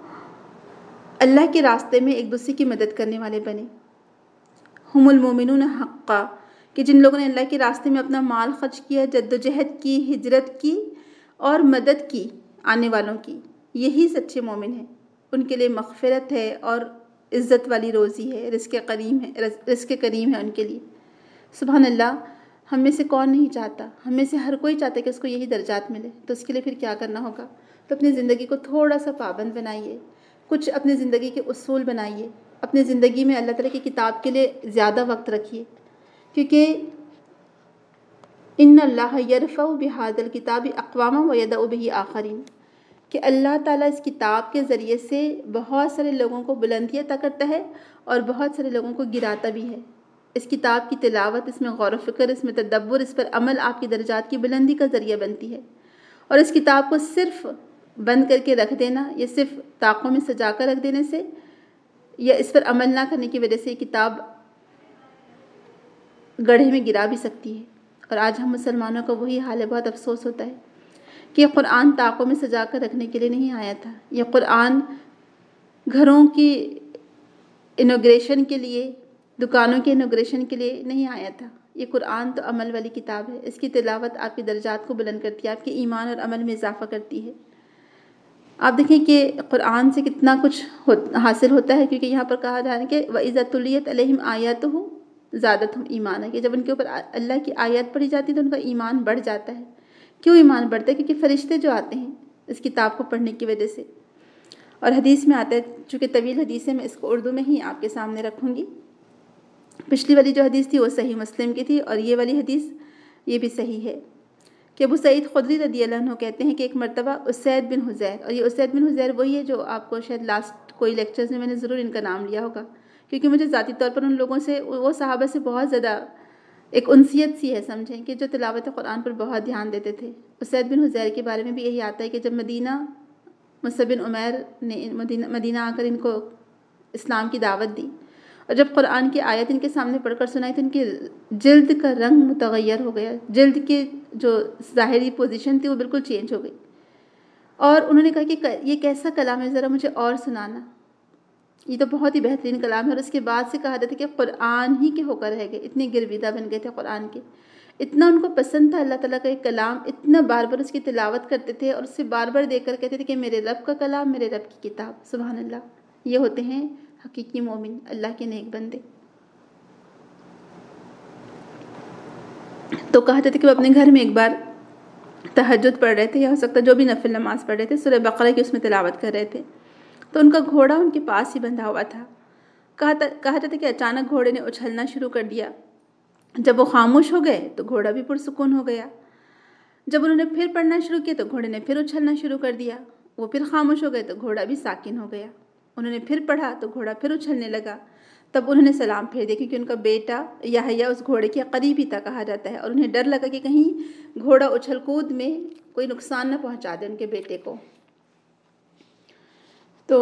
اللہ کے راستے میں ایک دوسرے کی مدد کرنے والے بنے۔ ہم المومنون حقا، کہ جن لوگوں نے اللہ کے راستے میں اپنا مال خرچ کیا، جد و جہد کی، ہجرت کی اور مدد کی آنے والوں کی، یہی سچے مومن ہیں۔ ان کے لیے مغفرت ہے اور عزت والی روزی ہے، رزق کریم ہے ان کے لیے۔ سبحان اللہ۔ ہم میں سے کون نہیں چاہتا، ہم میں سے ہر کوئی چاہتا ہے کہ اس کو یہی درجات ملے۔ تو اس کے لیے پھر کیا کرنا ہوگا؟ تو اپنی زندگی کو تھوڑا سا پابند بنائیے، کچھ اپنی زندگی کے اصول بنائیے، اپنی زندگی میں اللہ تعالیٰ کی کتاب کے لیے زیادہ وقت رکھیے، کیونکہ ان اللہ یرفع بہذا الکتاب اقواما ویضع بہ آخرین، کہ اللہ تعالیٰ اس کتاب کے ذریعے سے بہت سارے لوگوں کو بلندی عطا کرتا ہے اور بہت سارے لوگوں کو گراتا بھی ہے۔ اس کتاب کی تلاوت، اس میں غور و فکر، اس میں تدبر، اس پر عمل آپ کی درجات کی بلندی کا ذریعہ بنتی ہے۔ اور اس کتاب کو صرف بند کر کے رکھ دینا، یا صرف طاقوں میں سجا کر رکھ دینے سے، یا اس پر عمل نہ کرنے کی وجہ سے یہ کتاب گڑھے میں گرا بھی سکتی ہے۔ اور آج ہم مسلمانوں کا وہی حال ہے، بہت افسوس ہوتا ہے کہ یہ قرآن طاقوں میں سجا کر رکھنے کے لیے نہیں آیا تھا، یہ قرآن گھروں کی انوگریشن کے لیے، دکانوں کے انوگریشن کے لیے نہیں آیا تھا، یہ قرآن تو عمل والی کتاب ہے، اس کی تلاوت آپ کے درجات کو بلند کرتی ہے، آپ کے ایمان اور عمل میں اضافہ کرتی ہے۔ آپ دیکھیں کہ قرآن سے کتنا کچھ حاصل ہوتا ہے، کیونکہ یہاں پر کہا جا رہا ہے کہ وَإِذَا تُلِيَتْ عَلَيْهِمْ آيَاتُهُ زَادَتْهُمْ ایمانا، کہ جب ان کے اوپر اللہ کی آیات پڑھی جاتی ہے تو ان کا ایمان بڑھ جاتا ہے۔ کیوں ایمان بڑھتا ہے؟ کیونکہ فرشتے جو آتے ہیں اس کتاب کو پڑھنے کی وجہ سے۔ اور حدیث میں آتا ہے، چونکہ طویل حدیث ہے میں اس کو اردو میں ہی آپ کے سامنے رکھوں گی۔ پچھلی والی جو حدیث تھی وہ صحیح مسلم کی تھی، اور یہ والی حدیث یہ بھی صحیح ہے کہ ابو سعید خدری رضی اللہ عنہ کہتے ہیں کہ ایک مرتبہ اسید بن حضیر، اور یہ اسید بن حضیر وہی ہے جو آپ کو شاید لاسٹ کوئی لیکچرز میں نے ضرور ان کا نام لیا ہوگا، کیونکہ مجھے ذاتی طور پر ان لوگوں سے، وہ صحابہ سے بہت زیادہ ایک انسیت سی ہے، سمجھیں کہ جو تلاوت قرآن پر بہت دھیان دیتے تھے۔ اسید بن حضیر کے بارے میں بھی یہی آتا ہے کہ جب مدینہ مصعب بن عمیر نے مدینہ آ کر ان کو اسلام کی دعوت دی، اور جب قرآن کی آیت ان کے سامنے پڑھ کر سنائی تو ان کی جلد کا رنگ متغیر ہو گیا، جلد کی جو ظاہری پوزیشن تھی وہ بالکل چینج ہو گئی، اور انہوں نے کہا کہ یہ کیسا کلام ہے، ذرا مجھے اور سنانا، یہ تو بہت ہی بہترین کلام ہے۔ اور اس کے بعد سے کہا جاتا ہے کہ قرآن ہی کے ہو کر رہ گئے، اتنے گرویدہ بن گئے تھے قرآن کے، اتنا ان کو پسند تھا اللہ تعالیٰ کا ایک کلام، اتنا بار بار اس کی تلاوت کرتے تھے اور اس سے بار بار دیکھ کر کہتے تھے کہ میرے رب کا کلام، میرے رب کی کتاب۔ سبحان اللہ، یہ ہوتے ہیں حقیقی مومن، اللہ کے نیک بندے۔ تو کہا جاتا ہے کہ وہ اپنے گھر میں ایک بار تہجد پڑھ رہے تھے، یا ہو سکتا ہے جو بھی نفل نماز پڑھ رہے تھے، سورہ بقرہ کی اس میں تلاوت کر رہے تھے، تو ان کا گھوڑا ان کے پاس ہی بندھا ہوا تھا۔ کہا جاتا ہے کہ اچانک گھوڑے نے اچھلنا شروع کر دیا، جب وہ خاموش ہو گئے تو گھوڑا بھی پرسکون ہو گیا، جب انہوں نے پھر پڑھنا شروع کیا تو گھوڑے نے پھر اچھلنا شروع کر دیا، وہ پھر خاموش ہو گئے تو گھوڑا بھی ساکن ہو گیا، انہوں نے پھر پڑھا تو گھوڑا پھر اچھلنے لگا، تب انہوں نے سلام پھیر دیا، کیونکہ ان کا بیٹا یحییٰ اس گھوڑے کے قریب ہی تھا کہا جاتا ہے، اور انہیں ڈر لگا کہ کہیں گھوڑا اچھل کود میں کوئی نقصان نہ پہنچا دے ان کے بیٹے کو۔ تو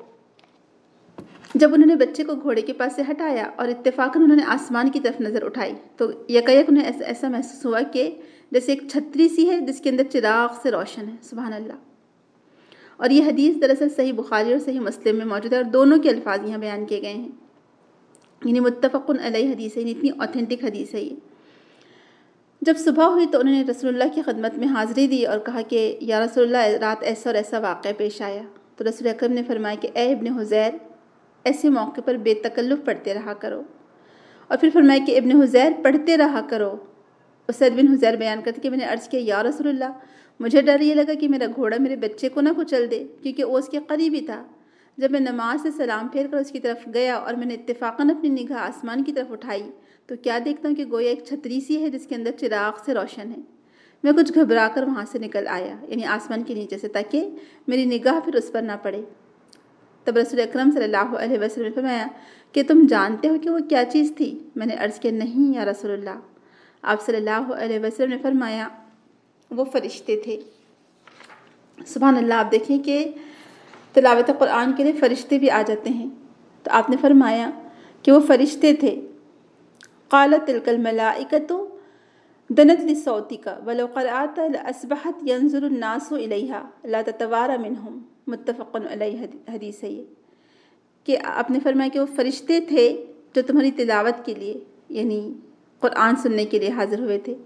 جب انہوں نے بچے کو گھوڑے کے پاس سے ہٹایا اور اتفاقاً انہوں نے آسمان کی طرف نظر اٹھائی تو یکایک انہیں ایسا محسوس ہوا کہ جیسے ایک چھتری سی ہے جس کے اندر چراغ سے روشن ہے۔ سبحان اللہ۔ اور یہ حدیث دراصل صحیح بخاری اور صحیح مسلم میں موجود ہے، اور دونوں کے الفاظ یہاں بیان کیے گئے ہیں، یعنی متفق علیہ حدیث ہے، یعنی اتنی اوتھینٹک حدیث ہے یہ۔ جب صبح ہوئی تو انہوں نے رسول اللہ کی خدمت میں حاضری دی اور کہا کہ یا رسول اللہ، رات ایسا اور ایسا واقعہ پیش آیا۔ تو رسول اکرم نے فرمایا کہ اے ابن حذیر، ایسے موقع پر بے تکلف پڑھتے رہا کرو، اور پھر فرمایا کہ ابن حذیر پڑھتے رہا کرو۔ اسید بن حذیر بیان کرتے کہ میں نے عرض کیا یا رسول اللہ، مجھے ڈر یہ لگا کہ میرا گھوڑا میرے بچے کو نہ کچل دے، کیونکہ وہ اس کے قریب ہی تھا۔ جب میں نماز سے سلام پھیر کر اس کی طرف گیا اور میں نے اتفاقاً اپنی نگاہ آسمان کی طرف اٹھائی تو کیا دیکھتا ہوں کہ گویا ایک چھتری سی ہے جس کے اندر چراغ سے روشن ہے۔ میں کچھ گھبرا کر وہاں سے نکل آیا، یعنی آسمان کے نیچے سے، تاکہ میری نگاہ پھر اس پر نہ پڑے۔ تب رسول اکرم صلی اللہ علیہ وسلم نے فرمایا کہ تم جانتے ہو کہ وہ کیا چیز تھی؟ میں نے عرض کیا نہیں یا رسول اللہ۔ آپ صلی اللہ علیہ وسلم نے فرمایا وہ فرشتے تھے۔ سبحان اللہ۔ آپ دیکھیں کہ تلاوت قرآن کے لیے فرشتے بھی آ جاتے ہیں، تو آپ نے فرمایا کہ وہ فرشتے تھے۔ قالت تلک الملائکۃ دنت لصوتک ولو قرأت لأصبحت ينظر الناس الیہا لا تتواری منہم، متفق علیہ حدیث ہے یہ، کہ آپ نے فرمایا کہ وہ فرشتے تھے جو تمہاری تلاوت کے لیے، یعنی قرآن سننے کے لیے حاضر ہوئے تھے،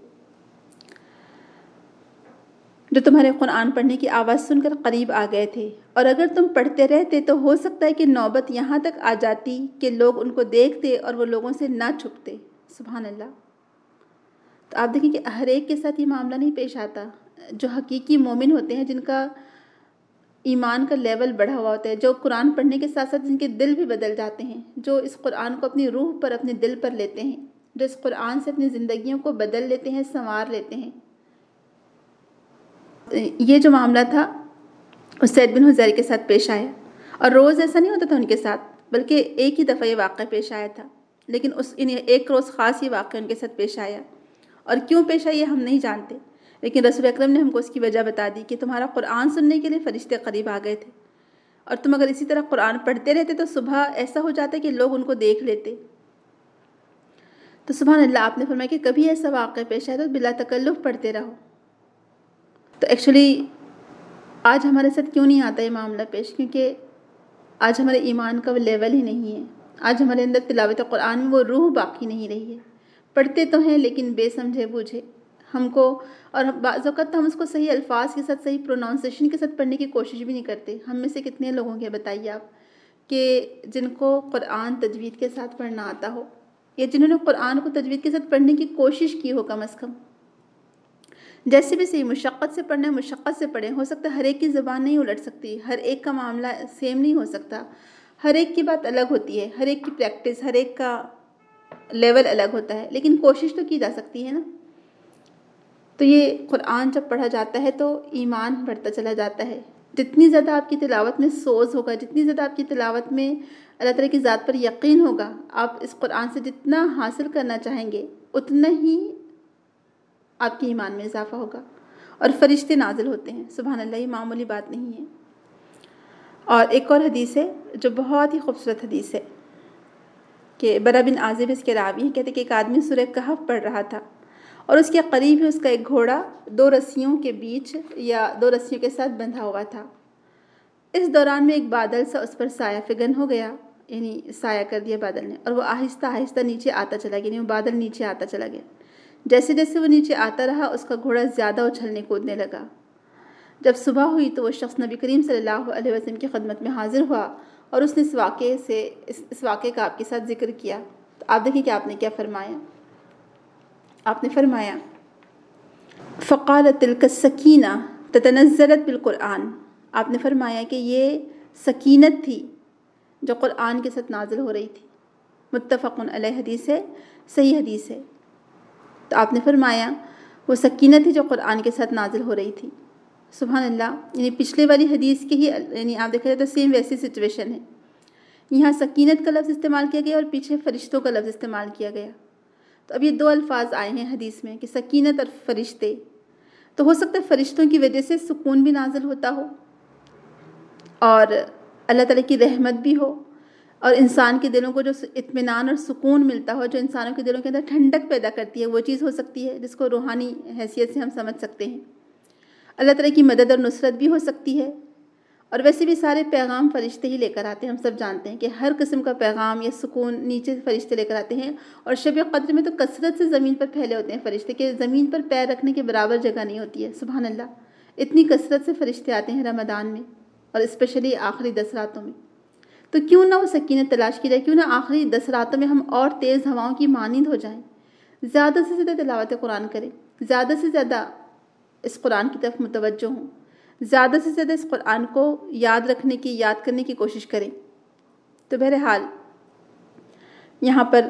جو تمہارے قرآن پڑھنے کی آواز سن کر قریب آ گئے تھے، اور اگر تم پڑھتے رہتے تو ہو سکتا ہے کہ نوبت یہاں تک آ جاتی کہ لوگ ان کو دیکھتے اور وہ لوگوں سے نہ چھپتے۔ سبحان اللہ۔ تو آپ دیکھیں کہ ہر ایک کے ساتھ یہ معاملہ نہیں پیش آتا۔ جو حقیقی مومن ہوتے ہیں، جن کا ایمان کا لیول بڑھا ہوا ہوتا ہے، جو قرآن پڑھنے کے ساتھ ساتھ جن کے دل بھی بدل جاتے ہیں، جو اس قرآن کو اپنی روح پر، اپنے دل پر لیتے ہیں، جو اس قرآن سے اپنی زندگیوں کو بدل لیتے ہیں، سنوار لیتے ہیں۔ یہ جو معاملہ تھا اسید بن حذیر کے ساتھ پیش آیا، اور روز ایسا نہیں ہوتا تھا ان کے ساتھ، بلکہ ایک ہی دفعہ یہ واقعہ پیش آیا تھا، لیکن ایک روز خاص یہ واقعہ ان کے ساتھ پیش آیا، اور کیوں پیش آیا یہ ہم نہیں جانتے، لیکن رسول اکرم نے ہم کو اس کی وجہ بتا دی کہ تمہارا قرآن سننے کے لیے فرشتے قریب آ گئے تھے، اور تم اگر اسی طرح قرآن پڑھتے رہتے تو صبح ایسا ہو جاتا کہ لوگ ان کو دیکھ لیتے۔ تو سبحان اللہ، آپ نے فرمایا کہ کبھی ایسا واقعہ پیش آئے تو بلا تکلف پڑھتے رہو۔ تو ایکچولی آج ہمارے ساتھ کیوں نہیں آتا یہ معاملہ پیش؟ کیونکہ آج ہمارے ایمان کا وہ لیول ہی نہیں ہے، آج ہمارے اندر تلاوت قرآن میں وہ روح باقی نہیں رہی ہے۔ پڑھتے تو ہیں لیکن بے سمجھے بوجھے ہم کو، اور بعض اوقات ہم اس کو صحیح الفاظ کے ساتھ، صحیح پروناؤنسیشن کے ساتھ پڑھنے کی کوشش بھی نہیں کرتے۔ ہم میں سے کتنے لوگوں کے بتائیے آپ کہ جن کو قرآن تجوید کے ساتھ پڑھنا آتا ہو، یا جنہوں نے قرآن کو تجوید کے ساتھ پڑھنے کی کوشش کی ہو کم از کم۔ جیسے بھی صحیح مشقت سے پڑھنا ہے مشقت سے پڑھیں، ہو سکتا ہے ہر ایک کی زبان نہیں الٹ سکتی، ہر ایک کا معاملہ سیم نہیں ہو سکتا، ہر ایک کی بات الگ ہوتی ہے، ہر ایک کی پریکٹس، ہر ایک کا لیول الگ ہوتا ہے، لیکن کوشش تو کی جا سکتی ہے نا۔ تو یہ قرآن جب پڑھا جاتا ہے تو ایمان بڑھتا چلا جاتا ہے۔ جتنی زیادہ آپ کی تلاوت میں سوز ہوگا، جتنی زیادہ آپ کی تلاوت میں اللہ تعالیٰ کی ذات پر یقین ہوگا، آپ اس قرآن سے جتنا حاصل کرنا چاہیں گے اتنا ہی آپ کے ایمان میں اضافہ ہوگا، اور فرشتے نازل ہوتے ہیں۔ سبحان اللہ، یہ معمولی بات نہیں ہے۔ اور ایک اور حدیث ہے جو بہت ہی خوبصورت حدیث ہے کہ برا بن عازب اس کے راوی ہیں، کہتے کہ ایک آدمی سورہ کہف پڑھ رہا تھا اور اس کے قریب ہی اس کا ایک گھوڑا 2 رسیوں کے بیچ یا 2 رسیوں کے ساتھ بندھا ہوا تھا۔ اس دوران میں ایک بادل سا اس پر سایہ فگن ہو گیا، یعنی سایہ کر دیا بادل نے، اور وہ آہستہ آہستہ نیچے آتا چلا گیا، یعنی وہ بادل نیچے آتا چلا گیا۔ جیسے جیسے وہ نیچے آتا رہا اس کا گھوڑا زیادہ اچھلنے کودنے لگا۔ جب صبح ہوئی تو وہ شخص نبی کریم صلی اللہ علیہ وسلم کی خدمت میں حاضر ہوا اور اس نے اس واقعے کا آپ کے ساتھ ذکر کیا۔ تو آپ دیکھیں کہ آپ نے کیا فرمایا۔ آپ نے فرمایا فقالت تلک السکینہ تتنزلت بالقرآن، آپ نے فرمایا کہ یہ سکینت تھی جو قرآن کے ساتھ نازل ہو رہی تھی۔ متفق علیہ حدیث ہے، صحیح حدیث ہے۔ تو آپ نے فرمایا وہ سکینت تھی جو قرآن کے ساتھ نازل ہو رہی تھی۔ سبحان اللہ، یعنی پچھلے والی حدیث کی ہی، یعنی آپ دیکھا جائے تو سیم ویسی سچویشن ہے۔ یہاں سکینت کا لفظ استعمال کیا گیا اور پیچھے فرشتوں کا لفظ استعمال کیا گیا۔ تو اب یہ 2 الفاظ آئے ہیں حدیث میں کہ سکینت اور فرشتے، تو ہو سکتا ہے فرشتوں کی وجہ سے سکون بھی نازل ہوتا ہو اور اللہ تعالیٰ کی رحمت بھی ہو، اور انسان کے دلوں کو جو اطمینان اور سکون ملتا ہو، جو انسانوں کے دلوں کے اندر ٹھنڈک پیدا کرتی ہے، وہ چیز ہو سکتی ہے جس کو روحانی حیثیت سے ہم سمجھ سکتے ہیں۔ اللہ تعالیٰ کی مدد اور نصرت بھی ہو سکتی ہے، اور ویسے بھی سارے پیغام فرشتے ہی لے کر آتے ہیں۔ ہم سب جانتے ہیں کہ ہر قسم کا پیغام یا سکون نیچے فرشتے لے کر آتے ہیں، اور شب قدر میں تو کثرت سے زمین پر پھیلے ہوتے ہیں فرشتے کہ زمین پر پیر رکھنے کے برابر جگہ نہیں ہوتی ہے۔ سبحان اللہ، اتنی کثرت سے فرشتے آتے ہیں رمضان میں، اور اسپیشلی آخری 10 راتوں میں۔ تو کیوں نہ وہ سکینت تلاش کی جائے، کیوں نہ آخری 10 راتوں میں ہم اور تیز ہواؤں کی مانند ہو جائیں، زیادہ سے زیادہ تلاوت قرآن کریں، زیادہ سے زیادہ اس قرآن کی طرف متوجہ ہوں، زیادہ سے زیادہ اس قرآن کو یاد رکھنے کی، یاد کرنے کی کوشش کریں۔ تو بہرحال یہاں پر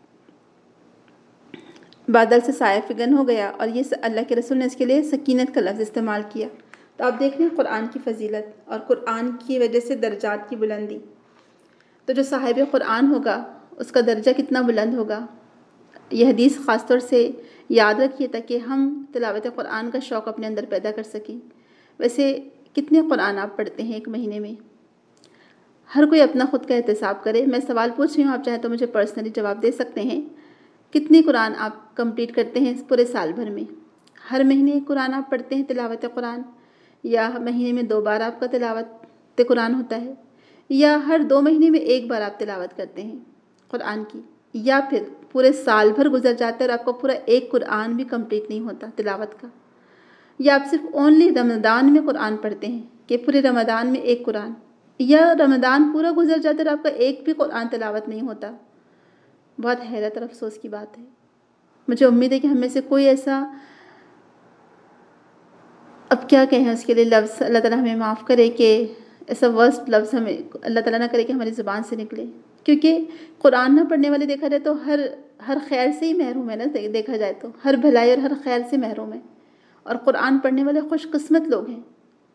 بادل سے سایہ فگن ہو گیا، اور یہ اللہ کے رسول نے اس کے لیے سکینت کا لفظ استعمال کیا۔ تو آپ دیکھ رہے ہیں قرآن کی فضیلت اور قرآن کی وجہ سے درجات کی بلندی۔ تو جو صاحب قرآن ہوگا اس کا درجہ کتنا بلند ہوگا، یہ حدیث خاص طور سے یاد رکھیے تاکہ ہم تلاوت قرآن کا شوق اپنے اندر پیدا کر سکیں۔ ویسے کتنے قرآن آپ پڑھتے ہیں ایک مہینے میں؟ ہر کوئی اپنا خود کا احتساب کرے۔ میں سوال پوچھ رہی ہوں، آپ چاہیں تو مجھے پرسنلی جواب دے سکتے ہیں۔ کتنے قرآن آپ کمپلیٹ کرتے ہیں اس پورے سال بھر میں؟ ہر مہینے ایک قرآن آپ پڑھتے ہیں تلاوت قرآن، یا مہینے میں 2 بار آپ کا تلاوت قرآن ہوتا ہے، یا ہر 2 مہینے میں 1 بار آپ تلاوت کرتے ہیں قرآن کی، یا پھر پورے سال بھر گزر جاتا ہے اور آپ کا پورا ایک قرآن بھی کمپلیٹ نہیں ہوتا تلاوت کا، یا آپ صرف اونلی رمضان میں قرآن پڑھتے ہیں کہ پورے رمضان میں 1 قرآن، یا رمضان پورا گزر جاتا ہے اور آپ کا ایک بھی قرآن تلاوت نہیں ہوتا۔ بہت حیرت اور افسوس کی بات ہے۔ مجھے امید ہے کہ ہم میں سے کوئی ایسا، اب کیا کہیں اس کے لیے لفظ، اللہ تعالیٰ ہمیں معاف کرے کہ ایسا ورسٹ لفظ ہمیں اللہ تعالیٰ نہ کرے کہ ہماری زبان سے نکلے، کیونکہ قرآن نہ پڑھنے والے دیکھا جائے تو ہر خیر سے ہی محروم ہے نا، دیکھا جائے تو ہر بھلائی اور ہر خیر سے محروم ہے، اور قرآن پڑھنے والے خوش قسمت لوگ ہیں۔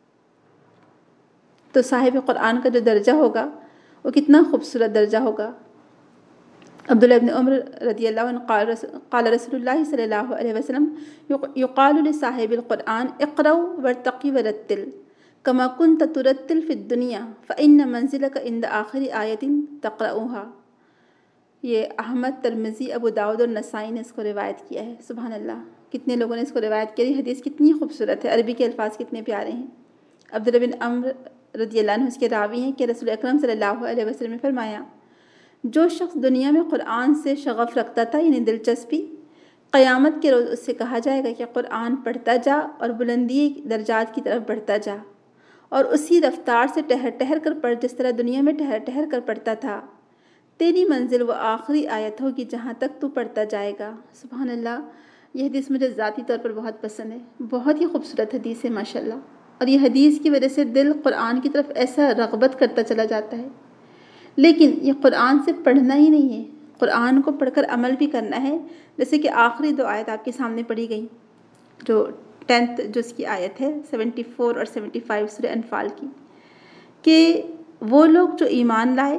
تو صاحب قرآن کا جو درجہ ہوگا وہ کتنا خوبصورت درجہ ہوگا۔ عبداللہ ابن عمر رضی اللہ عنہ قال رسول اللہ صلی اللہ علیہ وسلم یقال لصاحب القرآن اقرأ وارتقی ورتل کما کنت ترتل فی الدنیا فإن منزلک عند آخر آیت تقرأها۔ یہ احمد، ترمذی، ابو داؤد اور نسائی نے اس کو روایت کیا ہے۔ سبحان اللہ، کتنے لوگوں نے اس کو روایت کیا۔ حدیث کتنی خوبصورت ہے، عربی کے الفاظ کتنے پیارے ہیں۔ عبداللہ بن عمر رضی اللہ عنہ اس کے راوی ہیں کہ رسول اکرم صلی اللہ علیہ وسلم نے فرمایا، جو شخص دنیا میں قرآن سے شغف رکھتا تھا، یعنی دلچسپی، قیامت کے روز اس سے کہا جائے گا کہ قرآن پڑھتا جا اور بلندی درجات کی طرف بڑھتا جا، اور اسی رفتار سے ٹہر ٹہر کر پڑھ جس طرح دنیا میں ٹہر ٹہر کر پڑھتا تھا۔ تیری منزل وہ آخری آیت ہوگی جہاں تک تو پڑھتا جائے گا۔ سبحان اللہ، یہ حدیث مجھے ذاتی طور پر بہت پسند ہے، بہت ہی خوبصورت حدیث ہے ماشاءاللہ، اور یہ حدیث کی وجہ سے دل قرآن کی طرف ایسا رغبت کرتا چلا جاتا ہے۔ لیکن یہ قرآن سے پڑھنا ہی نہیں ہے، قرآن کو پڑھ کر عمل بھی کرنا ہے، جیسے کہ آخری 2 آیت آپ کے سامنے پڑھی گئیں، جو 10th جو اس کی آیت ہے 74 اور 75 سورہ انفال کی، کہ وہ لوگ جو ایمان لائے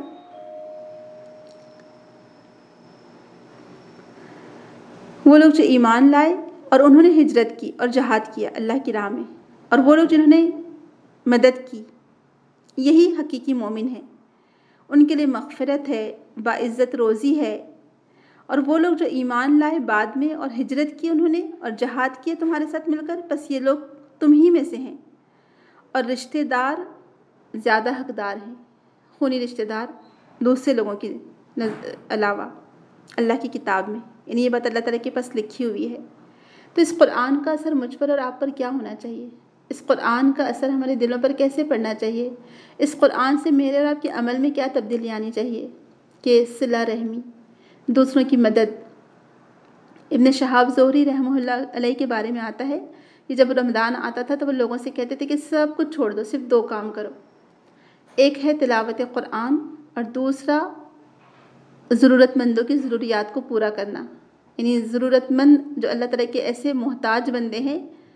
اور انہوں نے ہجرت کی اور جہاد کیا اللہ کی راہ میں، اور وہ لوگ جنہوں نے مدد کی، یہی حقیقی مومن ہیں۔ ان کے لیے مغفرت ہے، باعزت روزی ہے۔ اور وہ لوگ جو ایمان لائے بعد میں اور ہجرت کی انہوں نے اور جہاد کیا تمہارے ساتھ مل کر، بس یہ لوگ تم ہی میں سے ہیں۔ اور رشتہ دار زیادہ حقدار ہیں، خونی رشتہ دار دوسرے لوگوں کے علاوہ اللہ کی کتاب میں، یعنی یہ بات اللہ تعالیٰ کے پاس لکھی ہوئی ہے۔ تو اس قرآن کا اثر مجھ پر اور آپ پر کیا ہونا چاہیے؟ اس قرآن کا اثر ہمارے دلوں پر کیسے پڑنا چاہیے؟ اس قرآن سے میرے اور آپ کے عمل میں کیا تبدیلی آنی چاہیے؟ کہ صلہ رحمی، دوسروں کی مدد۔ ابن شہاب زہری رحمہ اللہ علیہ کے بارے میں آتا ہے کہ جب رمضان آتا تھا تو وہ لوگوں سے کہتے تھے کہ سب کچھ چھوڑ دو، صرف 2 کام کرو۔ ایک ہے تلاوت قرآن، اور دوسرا ضرورت مندوں کی ضروریات کو پورا کرنا، یعنی ضرورت مند جو اللہ تعالیٰ کے ایسے محتاج بندے ہیں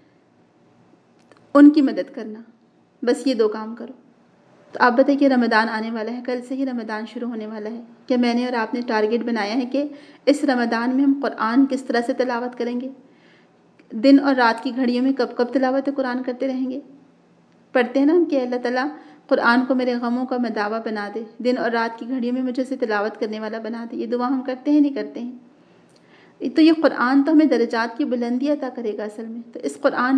ان کی مدد کرنا، بس یہ 2 کام کرو۔ تو آپ بتائیں کہ رمضان آنے والا ہے، کل سے ہی رمضان شروع ہونے والا ہے، کیا میں نے اور آپ نے ٹارگیٹ بنایا ہے کہ اس رمضان میں ہم قرآن کس طرح سے تلاوت کریں گے؟ دن اور رات کی گھڑیوں میں کب کب تلاوت قرآن کرتے رہیں گے؟ پڑھتے ہیں نا ہم کہ اللہ تعالیٰ قرآن کو میرے غموں کا مداوا بنا دے، دن اور رات کی گھڑیوں میں مجھے اسے تلاوت کرنے والا بنا دے۔ یہ دعا ہم کرتے ہیں نہیں کرتے ہیں؟ تو یہ قرآن تو ہمیں درجات کی بلندی عطا کرے گا اصل میں۔ تو اس قرآن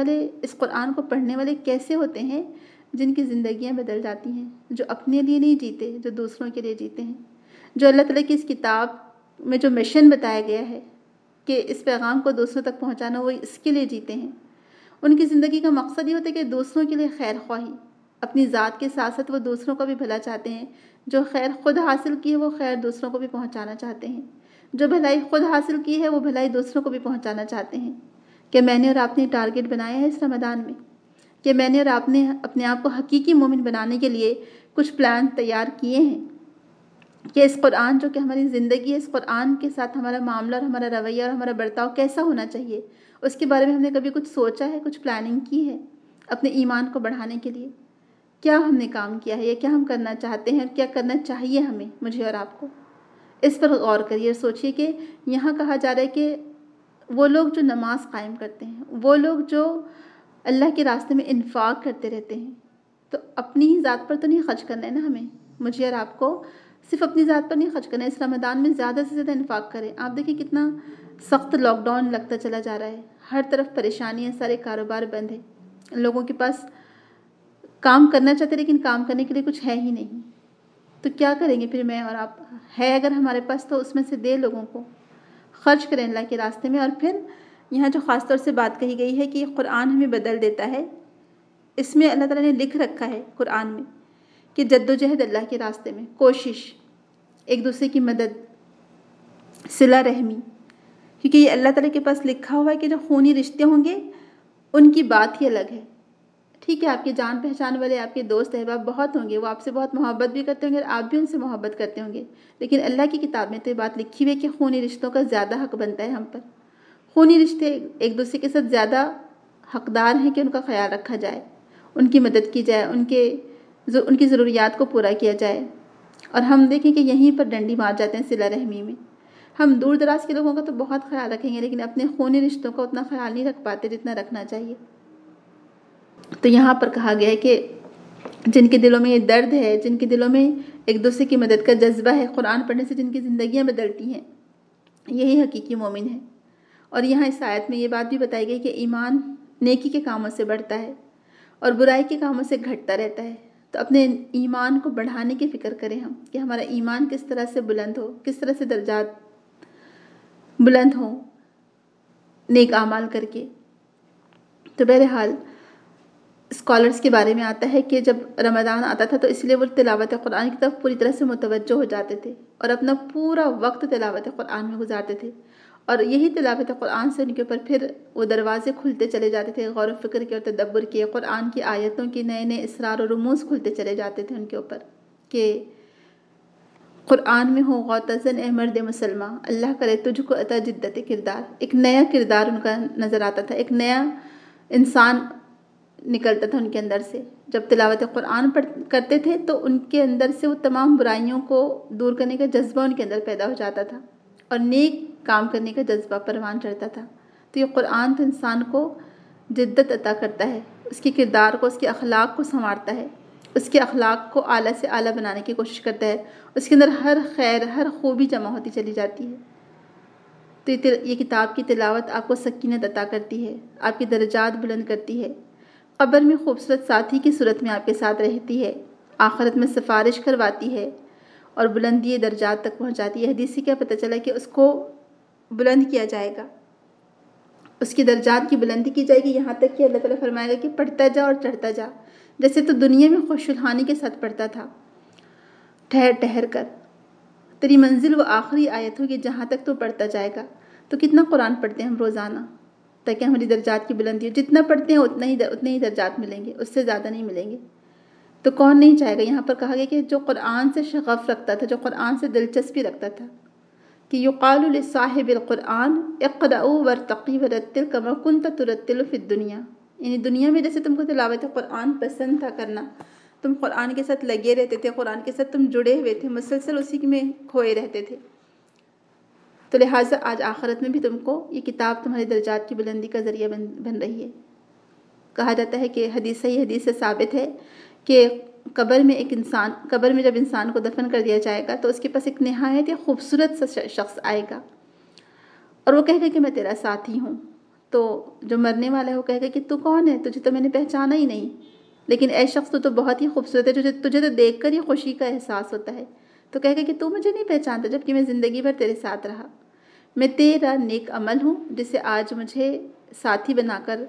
کو پڑھنے والے کیسے ہوتے ہیں؟ جن کی زندگیاں بدل جاتی ہیں، جو اپنے لیے نہیں جیتے، جو دوسروں کے لیے جیتے ہیں، جو اللہ تعالیٰ کی اس کتاب میں جو مشن بتایا گیا ہے کہ اس پیغام کو دوسروں تک پہنچانا، وہ اس کے لیے جیتے ہیں۔ ان کی زندگی کا مقصد یہ ہوتا ہے کہ دوسروں کے لیے خیر خواہی، اپنی ذات کے ساتھ ساتھ وہ دوسروں کا بھی بھلا چاہتے ہیں۔ جو خیر خود حاصل کی ہے وہ خیر دوسروں کو بھی پہنچانا چاہتے ہیں، جو بھلائی خود حاصل کی ہے وہ بھلائی دوسروں کو بھی پہنچانا چاہتے ہیں۔ کہ میں نے اور آپ نے ٹارگیٹ بنایا ہے اس رمضان میں، کہ میں نے اور آپ نے اپنے آپ کو حقیقی مومن بنانے کے لیے کچھ پلان تیار کیے ہیں، کہ اس قرآن جو کہ ہماری زندگی ہے، اس قرآن کے ساتھ ہمارا معاملہ اور ہمارا رویہ اور ہمارا برتاؤ کیسا ہونا چاہیے، اس کے بارے میں ہم نے کبھی کچھ سوچا ہے، کچھ پلاننگ کی ہے اپنے ایمان کو بڑھانے کے لیے؟ کیا ہم نے کام کیا ہے، یا کیا ہم کرنا چاہتے ہیں، اور کیا کرنا چاہیے ہمیں، مجھے اور آپ کو؟ اس پر غور کریے اور سوچیے کہ یہاں کہا جا رہا ہے کہ وہ لوگ جو نماز قائم کرتے ہیں، وہ لوگ جو اللہ کے راستے میں انفاق کرتے رہتے ہیں، تو اپنی ہی ذات پر تو نہیں خرچ کرنا ہے نا ہمیں، مجھے اور آپ کو صرف اپنی ذات پر نہیں خرچ کرنا ہے۔ اس رمضان میں زیادہ سے زیادہ انفاق کریں۔ آپ دیکھیں کتنا سخت لاک ڈاؤن لگتا چلا جا رہا ہے، ہر طرف پریشانی ہے، سارے کاروبار بند ہیں، لوگوں کے پاس کام کرنا چاہتے لیکن کام کرنے کے لیے کچھ ہے ہی نہیں۔ تو کیا کریں گے پھر میں اور آپ؟ ہے اگر ہمارے پاس تو اس میں سے دے لوگوں کو، خرچ کریں اللہ کے راستے میں۔ اور پھر یہاں جو خاص طور سے بات کہی گئی ہے کہ قرآن ہمیں بدل دیتا ہے، اس میں اللہ تعالیٰ نے لکھ رکھا ہے قرآن میں کہ جد و جہد اللہ کے راستے میں، کوشش، ایک دوسرے کی مدد، صلہ رحمی، کیونکہ یہ اللہ تعالیٰ کے پاس لکھا ہوا ہے کہ جو خونی رشتے ہوں گے ان کی بات ہی الگ ہے۔ ٹھیک ہے، آپ کے جان پہچان والے، آپ کے دوست احباب بہت ہوں گے، وہ آپ سے بہت محبت بھی کرتے ہوں گے اور آپ بھی ان سے محبت کرتے ہوں گے، لیکن اللہ کی کتاب میں تو یہ بات لکھی ہوئی ہے کہ خونی رشتوں کا زیادہ حق بنتا ہے ہم پر۔ خونی رشتے ایک دوسرے کے ساتھ زیادہ حقدار ہیں کہ ان کا خیال رکھا جائے، ان کی مدد کی جائے، ان کی ضروریات کو پورا کیا جائے۔ اور ہم دیکھیں کہ یہیں پر ڈنڈی مار جاتے ہیں صلہ رحمی میں۔ ہم دور دراز کے لوگوں کا تو بہت خیال رکھیں گے، لیکن اپنے خونی رشتوں کا اتنا خیال نہیں رکھ پاتے جتنا رکھنا چاہیے۔ تو یہاں پر کہا گیا ہے کہ جن کے دلوں میں یہ درد ہے، جن کے دلوں میں ایک دوسرے کی مدد کا جذبہ ہے، قرآن پڑھنے سے جن کی زندگیاں بدلتی ہیں، یہی حقیقی مومن ہے۔ اور یہاں اس آیت میں یہ بات بھی بتائی گئی کہ ایمان نیکی کے کاموں سے بڑھتا ہے اور برائی کے کاموں سے گھٹتا رہتا ہے۔ تو اپنے ایمان کو بڑھانے کی فکر کریں ہم، کہ ہمارا ایمان کس طرح سے بلند ہو، کس طرح سے درجات بلند ہوں، نیک اعمال کر کے۔ تو بہرحال اسکالرس کے بارے میں آتا ہے کہ جب رمضان آتا تھا تو اس لیے وہ تلاوت قرآن کی طرف پوری طرح سے متوجہ ہو جاتے تھے اور اپنا پورا وقت تلاوت قرآن میں گزارتے تھے، اور یہی تلاوت قرآن سے ان کے اوپر پھر وہ دروازے کھلتے چلے جاتے تھے، غور و فکر کے اور تدبر کے، قرآن کی آیتوں کی نئے نئے اسرار و رموز کھلتے چلے جاتے تھے ان کے اوپر کہ قرآن میں ہو غوطزن اے مرد مسلمہ، اللہ کرے تجھ کو عطا جدت کردار۔ ایک نیا کردار ان کا نظر آتا تھا، ایک نیا انسان نکلتا تھا ان کے اندر سے۔ جب تلاوت قرآن کرتے تھے تو ان کے اندر سے وہ تمام برائیوں کو دور کرنے کا جذبہ ان کے اندر پیدا ہو جاتا تھا اور نیک کام کرنے کا جذبہ پروان چڑھتا تھا۔ تو یہ قرآن تو انسان کو جدت عطا کرتا ہے، اس کے کردار کو، اس کے اخلاق کو سنوارتا ہے، اس کے اخلاق کو اعلیٰ سے اعلیٰ بنانے کی کوشش کرتا ہے، اس کے اندر ہر خیر، ہر خوبی جمع ہوتی چلی جاتی ہے۔ تو یہ کتاب کی تلاوت آپ کو سکینت عطا کرتی ہے، آپ کی درجات بلند کرتی ہے، قبر میں خوبصورت ساتھی کی صورت میں آپ کے ساتھ رہتی ہے، آخرت میں سفارش کرواتی ہے اور بلندی درجات تک پہنچاتی ہے۔ حدیث سے کیا پتہ چلا کہ اس کو بلند کیا جائے گا، اس کی درجات کی بلندی کی جائے گی، یہاں تک کہ اللہ تعالیٰ فرمائے گا کہ پڑھتا جا اور چڑھتا جا، جیسے تو دنیا میں خوش الحانی کے ساتھ پڑھتا تھا، ٹھہر ٹھہر کر، تیری منزل وہ آخری آیت ہوگی جہاں تک تو پڑھتا جائے گا۔ تو کتنا قرآن پڑھتے ہیں ہم روزانہ تاکہ ہماری درجات کی بلندی ہو؟ جتنا پڑھتے ہیں اتنے ہی درجات ملیں گے، اس سے زیادہ نہیں ملیں گے۔ تو کون نہیں چاہے گا؟ یہاں پر کہا گیا کہ جو قرآن سے شغف رکھتا تھا، جو قرآن سے دلچسپی رکھتا تھا، کہ یقال لصاحب القرآن اقرأوا وارتقوا ورتل کما کنت ترتل فی الدنیا، یعنی دنیا میں جیسے تم کو تلاوت قرآن پسند تھا کرنا، تم قرآن کے ساتھ لگے رہتے تھے، قرآن کے ساتھ تم جڑے ہوئے تھے، مسلسل اسی میں کھوئے رہتے تھے، تو لہٰذا آج آخرت میں بھی تم کو یہ کتاب تمہاری درجات کی بلندی کا ذریعہ بن رہی ہے۔ کہا جاتا ہے کہ صحیح حدیث سے ثابت ہے کہ قبر میں جب انسان کو دفن کر دیا جائے گا تو اس کے پاس ایک نہایت خوبصورت سا شخص آئے گا اور وہ کہے گا کہ میں تیرا ساتھی ہوں۔ تو جو مرنے والا ہے وہ کہے گا کہ تو کون ہے؟ تجھے تو میں نے پہچانا ہی نہیں، لیکن اے شخص تو بہت ہی خوبصورت ہے، تجھے تو دیکھ کر ہی خوشی کا احساس ہوتا ہے۔ تو کہے گا کہ تو مجھے نہیں پہچانتا جبکہ میں زندگی بھر تیرے ساتھ رہا، میں تیرا نیک عمل ہوں جسے آج مجھے ساتھی بنا کر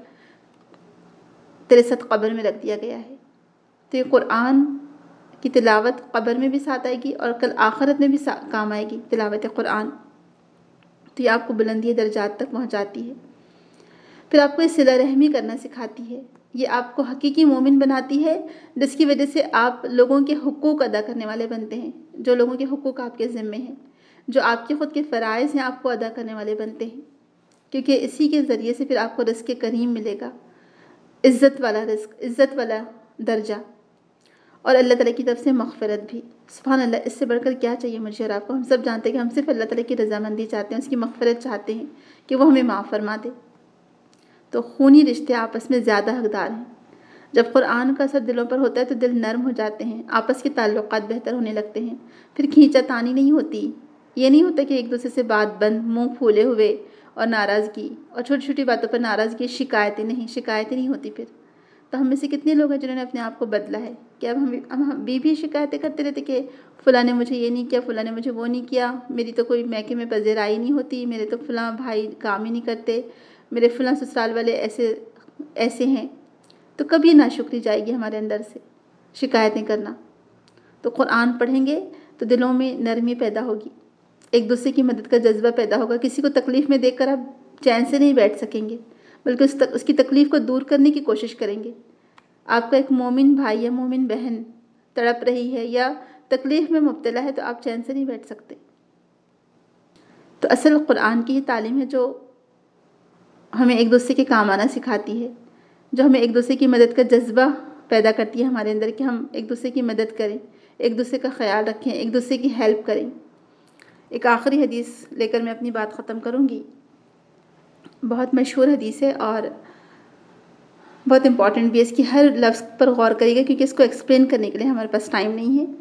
تیرے ساتھ قبر میں رکھ دیا گیا ہے۔ تو یہ قرآن کی تلاوت قبر میں بھی ساتھ آئے گی اور کل آخرت میں بھی کام آئے گی تلاوت قرآن، تو یہ آپ کو بلندی درجات تک پہنچاتی ہے۔ پھر آپ کو یہ صلہ رحمی کرنا سکھاتی ہے، یہ آپ کو حقیقی مومن بناتی ہے، جس کی وجہ سے آپ لوگوں کے حقوق ادا کرنے والے بنتے ہیں، جو لوگوں کے حقوق آپ کے ذمے ہیں، جو آپ کے خود کے فرائض ہیں آپ کو ادا کرنے والے بنتے ہیں، کیونکہ اسی کے ذریعے سے پھر آپ کو رزق کریم ملے گا، عزت والا رزق، عزت والا درجہ، اور اللہ تعالیٰ کی طرف سے مغفرت بھی۔ سبحان اللہ، اس سے بڑھ کر کیا چاہیے مجھے اور آپ کو؟ ہم سب جانتے ہیں کہ ہم صرف اللہ تعالیٰ کی رضامندی چاہتے ہیں، اس کی مغفرت چاہتے ہیں کہ وہ ہمیں معاف فرما دے۔ تو خونی رشتے آپس میں زیادہ حقدار ہیں۔ جب قرآن کا اثر دلوں پر ہوتا ہے تو دل نرم ہو جاتے ہیں، آپس کے تعلقات بہتر ہونے لگتے ہیں، پھر کھینچا تانی نہیں ہوتی، یہ نہیں ہوتا کہ ایک دوسرے سے بات بند، منہ پھولے ہوئے اور ناراضگی، اور چھوٹی چھوٹی باتوں پر ناراضگی، شکایتیں نہیں ہوتی۔ پھر تو ہم میں سے کتنے لوگ ہیں جنہوں نے اپنے آپ کو بدلا ہے کہ اب ہم بھی شکایتیں کرتے رہتے کہ فلاں نے مجھے یہ نہیں کیا، فلاں نے مجھے وہ نہیں کیا، میری تو کوئی میکے میں پذیرائی نہیں ہوتی، میرے تو فلاں بھائی کام ہی نہیں کرتے، میرے فلاں سسرال والے ایسے ہیں۔ تو کبھی ناشکری جائے گی ہمارے اندر سے شکایتیں کرنا۔ تو قرآن پڑھیں گے تو دلوں میں نرمی پیدا ہوگی، ایک دوسرے کی مدد کا جذبہ پیدا ہوگا، کسی کو تکلیف میں دیکھ کر آپ چین سے نہیں بیٹھ سکیں گے، بلکہ اس کی تکلیف کو دور کرنے کی کوشش کریں گے۔ آپ کا ایک مومن بھائی یا مومن بہن تڑپ رہی ہے یا تکلیف میں مبتلا ہے تو آپ چین سے نہیں بیٹھ سکتے۔ تو اصل قرآن کی ہی تعلیم ہے جو ہمیں ایک دوسرے کے کام آنا سکھاتی ہے، جو ہمیں ایک دوسرے کی مدد کا جذبہ پیدا کرتی ہے ہمارے اندر کہ ہم ایک دوسرے کی مدد کریں، ایک دوسرے کا خیال رکھیں، ایک دوسرے کی ہیلپ کریں۔ ایک آخری حدیث لے کر میں اپنی بات ختم کروں گی، بہت مشہور حدیث ہے اور بہت امپورٹنٹ بھی ہے، اس کی ہر لفظ پر غور کریے گا کیونکہ اس کو ایکسپلین کرنے کے لیے ہمارے پاس ٹائم نہیں ہے۔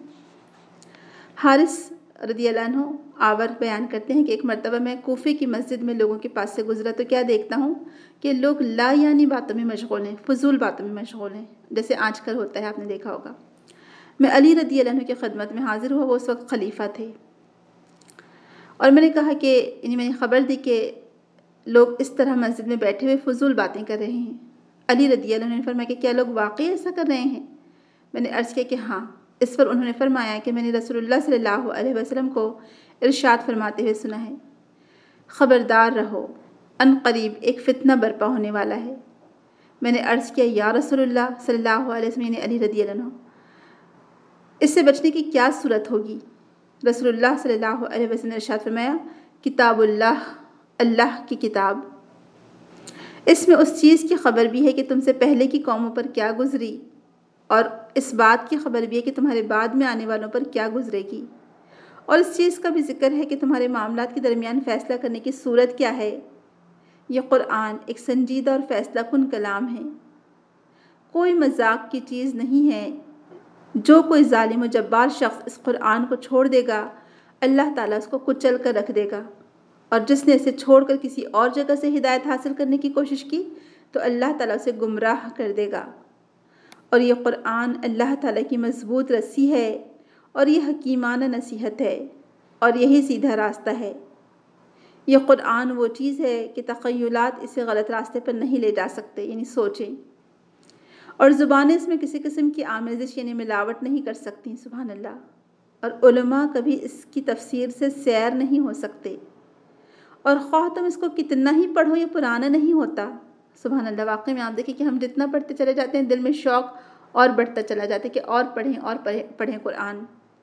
حارث رضی اللہ عنہ آور بیان کرتے ہیں کہ ایک مرتبہ میں کوفے کی مسجد میں لوگوں کے پاس سے گزرا تو کیا دیکھتا ہوں کہ لوگ لا یعنی باتوں میں مشغول ہیں، فضول باتوں میں مشغول ہیں، جیسے آج کل ہوتا ہے، آپ نے دیکھا ہوگا۔ میں علی رضی اللہ عنہ کی خدمت میں حاضر ہوا، وہ اس وقت خلیفہ تھے، اور میں نے کہا کہ میں نے خبر دی کہ لوگ اس طرح مسجد میں بیٹھے ہوئے فضول باتیں کر رہے ہیں۔ علی رضی اللہ عنہ نے فرمایا کہ کیا لوگ واقعی ایسا کر رہے ہیں؟ میں نے عرض کیا کہ ہاں۔ اس پر انہوں نے فرمایا کہ میں نے رسول اللہ صلی اللہ علیہ وسلم کو ارشاد فرماتے ہوئے سنا ہے، خبردار رہو، ان قریب ایک فتنہ برپا ہونے والا ہے۔ میں نے عرض کیا یا رسول اللہ صلی اللہ علیہ وسلم، یعنی علی رضی اللہ عنہ، اس سے بچنے کی کیا صورت ہوگی؟ رسول اللہ صلی اللہ علیہ وسلم نے ارشاد فرمایا، کتاب اللہ، اللہ کی کتاب، اس میں اس چیز کی خبر بھی ہے کہ تم سے پہلے کی قوموں پر کیا گزری، اور اس بات کی خبر بھی ہے کہ تمہارے بعد میں آنے والوں پر کیا گزرے گی، اور اس چیز کا بھی ذکر ہے کہ تمہارے معاملات کے درمیان فیصلہ کرنے کی صورت کیا ہے۔ یہ قرآن ایک سنجیدہ اور فیصلہ کن کلام ہے، کوئی مذاق کی چیز نہیں ہے۔ جو کوئی ظالم و جبار شخص اس قرآن کو چھوڑ دے گا، اللہ تعالیٰ اس کو کچل کر رکھ دے گا، اور جس نے اسے چھوڑ کر کسی اور جگہ سے ہدایت حاصل کرنے کی کوشش کی تو اللہ تعالیٰ اسے گمراہ کر دے گا۔ اور یہ قرآن اللہ تعالیٰ کی مضبوط رسی ہے، اور یہ حکیمانہ نصیحت ہے، اور یہی سیدھا راستہ ہے۔ یہ قرآن وہ چیز ہے کہ تخیلات اسے غلط راستے پر نہیں لے جا سکتے، یعنی سوچیں، اور زبانیں اس میں کسی قسم کی آمیزش یعنی ملاوٹ نہیں کر سکتی، سبحان اللہ، اور علماء کبھی اس کی تفسیر سے سیر نہیں ہو سکتے، اور خواہ تم اس کو کتنا ہی پڑھو یہ پرانا نہیں ہوتا، سبحان اللہ۔ واقعی میں آپ دیکھیں کہ ہم جتنا پڑھتے چلے جاتے ہیں دل میں شوق اور بڑھتا چلا جاتا ہے کہ اور پڑھیں قرآن۔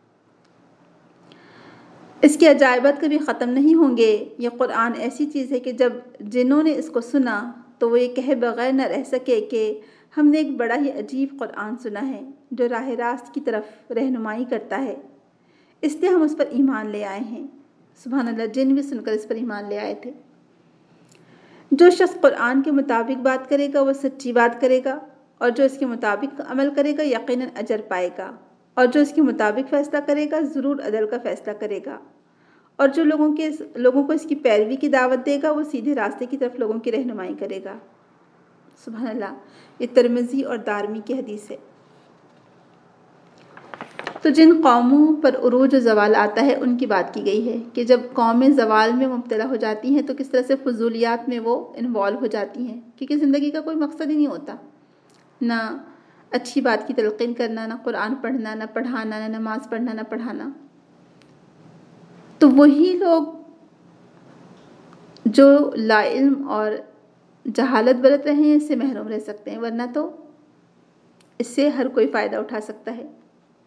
اس کے عجائبات کبھی ختم نہیں ہوں گے۔ یہ قرآن ایسی چیز ہے کہ جب جنہوں نے اس کو سنا تو وہ یہ کہے بغیر نہ رہ سکے کہ ہم نے ایک بڑا ہی عجیب قرآن سنا ہے جو راہ راست کی طرف رہنمائی کرتا ہے، اس لیے ہم اس پر ایمان لے آئے ہیں۔ سبحان اللہ، جن بھی سن کر اس پر ایمان لے آئے تھے۔ جو شخص قرآن کے مطابق بات کرے گا وہ سچی بات کرے گا، اور جو اس کے مطابق عمل کرے گا یقیناً اجر پائے گا، اور جو اس کے مطابق فیصلہ کرے گا ضرور عدل کا فیصلہ کرے گا، اور جو لوگوں کو اس کی پیروی کی دعوت دے گا وہ سیدھے راستے کی طرف لوگوں کی رہنمائی کرے گا۔ سبحان اللہ، یہ ترمذی اور دارمی کی حدیث ہے۔ تو جن قوموں پر عروج و زوال آتا ہے ان کی بات کی گئی ہے کہ جب قومیں زوال میں مبتلا ہو جاتی ہیں تو کس طرح سے فضولیات میں وہ انوالو ہو جاتی ہیں، کیونکہ زندگی کا کوئی مقصد ہی نہیں ہوتا، نہ اچھی بات کی تلقین کرنا، نہ قرآن پڑھنا، نہ پڑھانا، نہ نماز پڑھنا، نہ پڑھانا۔ تو وہی لوگ جو لا علم اور جہالت برت رہے ہیں اس سے محروم رہ سکتے ہیں، ورنہ تو اس سے ہر کوئی فائدہ اٹھا سکتا ہے۔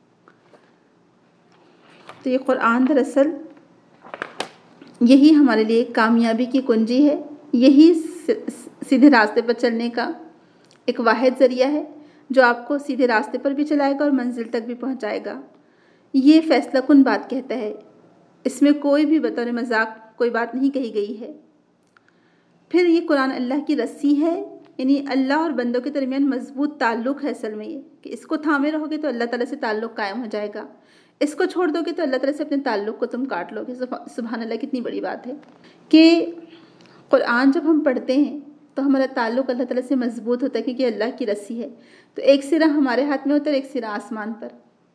تو یہ قرآن دراصل یہی ہمارے لیے کامیابی کی کنجی ہے، یہی سیدھے راستے پر چلنے کا ایک واحد ذریعہ ہے جو آپ کو سیدھے راستے پر بھی چلائے گا اور منزل تک بھی پہنچائے گا۔ یہ فیصلہ کن بات کہتا ہے، اس میں کوئی بھی بطور مذاق کوئی بات نہیں کہی گئی ہے۔ پھر یہ قرآن اللہ کی رسی ہے، یعنی اللہ اور بندوں کے درمیان مضبوط تعلق ہے۔ اصل میں یہ کہ اس کو تھامے رہو گے تو اللہ تعالیٰ سے تعلق قائم ہو جائے گا، اس کو چھوڑ دو گے تو اللہ تعالیٰ سے اپنے تعلق کو تم کاٹ لو گے۔ سبحان اللہ، کتنی بڑی بات ہے کہ قرآن جب ہم پڑھتے ہیں تو ہمارا تعلق اللہ تعالیٰ سے مضبوط ہوتا ہے، کیونکہ اللہ کی رسی ہے۔ تو ایک سرا ہمارے ہاتھ میں ہوتا ہے اور ایک سرا آسمان پر۔